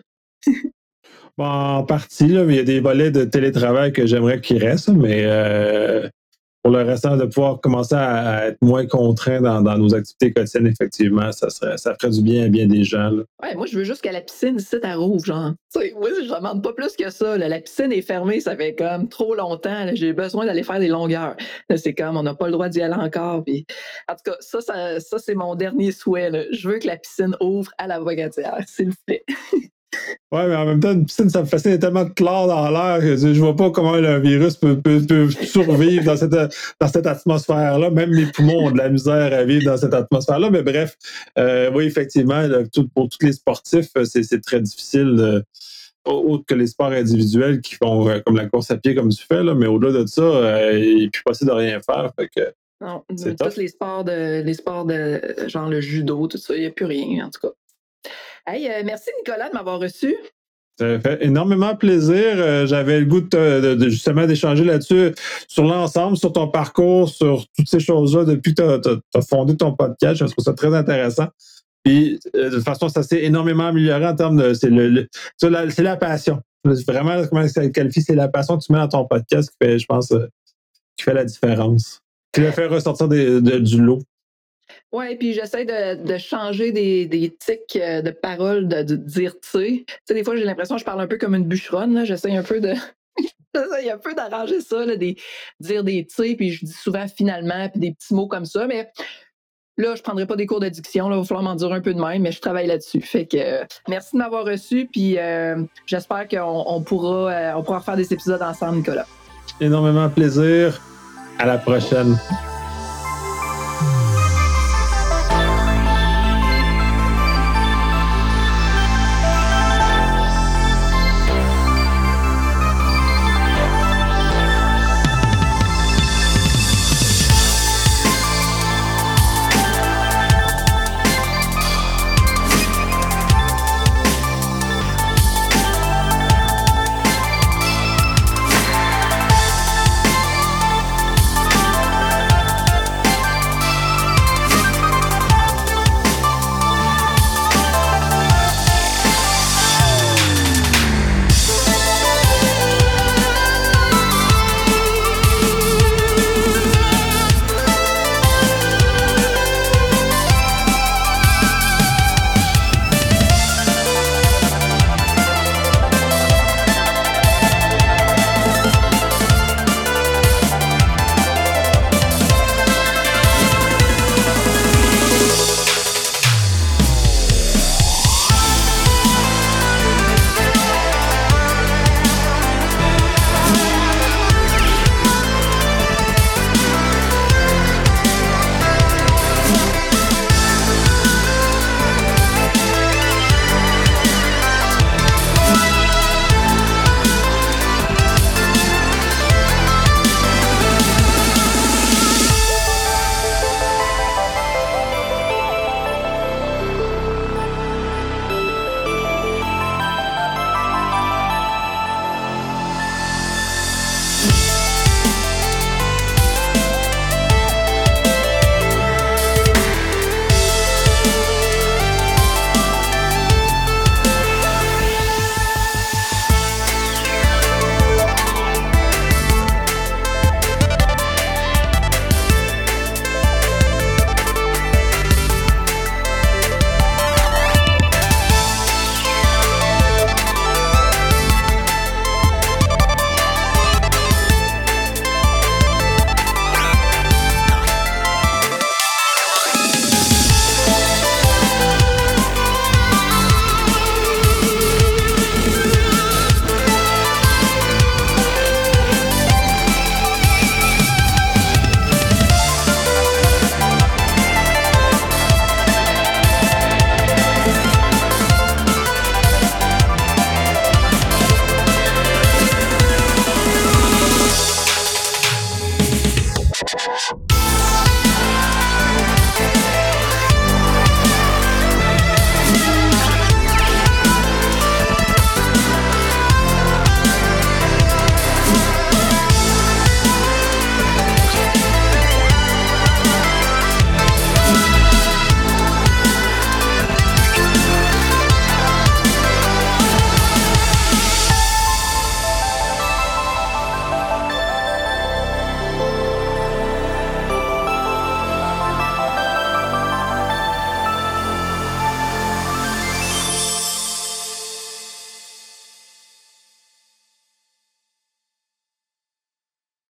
Speaker 1: Bon, en partie, là, il y a des volets de télétravail que j'aimerais qu'ils restent, mais euh, pour le restant, de pouvoir commencer à, à être moins contraint dans, dans nos activités quotidiennes, effectivement, ça, serait, ça ferait du bien à bien des gens. Là.
Speaker 2: Ouais, moi, je veux juste que la piscine ici, elle rouvre, genre. Tu sais, moi, je demande pas plus que ça. Là. La piscine est fermée, ça fait comme trop longtemps. Là. J'ai besoin d'aller faire des longueurs. Là, c'est comme, on n'a pas le droit d'y aller encore. Puis... En tout cas, ça, ça, ça c'est mon dernier souhait. Là. Je veux que la piscine ouvre à la Bogatière, s'il vous plaît.
Speaker 1: Ouais, mais en même temps, une piscine, ça me fascine, il y a tellement de chlore dans l'air que je vois pas comment le virus peut, peut, peut survivre dans cette, dans cette atmosphère-là. Même les poumons ont de la misère à vivre dans cette atmosphère-là. Mais bref, euh, oui, effectivement, là, tout, pour tous les sportifs, c'est, c'est très difficile, euh, autre que les sports individuels qui font euh, comme la course à pied comme tu fais, là, mais au-delà de ça, euh, il n'est plus possible de rien faire. Fait que,
Speaker 2: non, tous les sports de les sports de genre le judo, tout ça, il n'y a plus rien, en tout cas. Hey, euh, merci Nicolas de m'avoir reçu.
Speaker 1: Ça fait énormément plaisir. Euh, j'avais le goût de, de, de justement d'échanger là-dessus, sur l'ensemble, sur ton parcours, sur toutes ces choses-là depuis que tu as fondé ton podcast. Je trouve ça très intéressant. Puis, euh, de toute façon, ça s'est énormément amélioré en termes de... C'est, le, le, c'est, la, c'est la passion. Vraiment, comment ça qualifie, c'est la passion que tu mets dans ton podcast qui fait, je pense, euh, qui fait la différence. Qui le fait ressortir des, de, du lot.
Speaker 2: Oui, puis j'essaie de, de changer des, des tics de paroles, de, de dire tu sais. Tu sais, des fois, j'ai l'impression que je parle un peu comme une bûcheronne. Là. J'essaie un peu de. J'essaie un peu d'arranger ça, là, des, dire des tu sais, puis je dis souvent finalement, puis des petits mots comme ça. Mais là, je ne prendrai pas des cours de diction. Là, il va falloir m'en dire un peu de même, mais je travaille là-dessus. Fait que euh, merci de m'avoir reçu, puis euh, j'espère qu'on on pourra, euh, on pourra refaire des épisodes ensemble, Nicolas.
Speaker 1: Énormément plaisir. À la prochaine.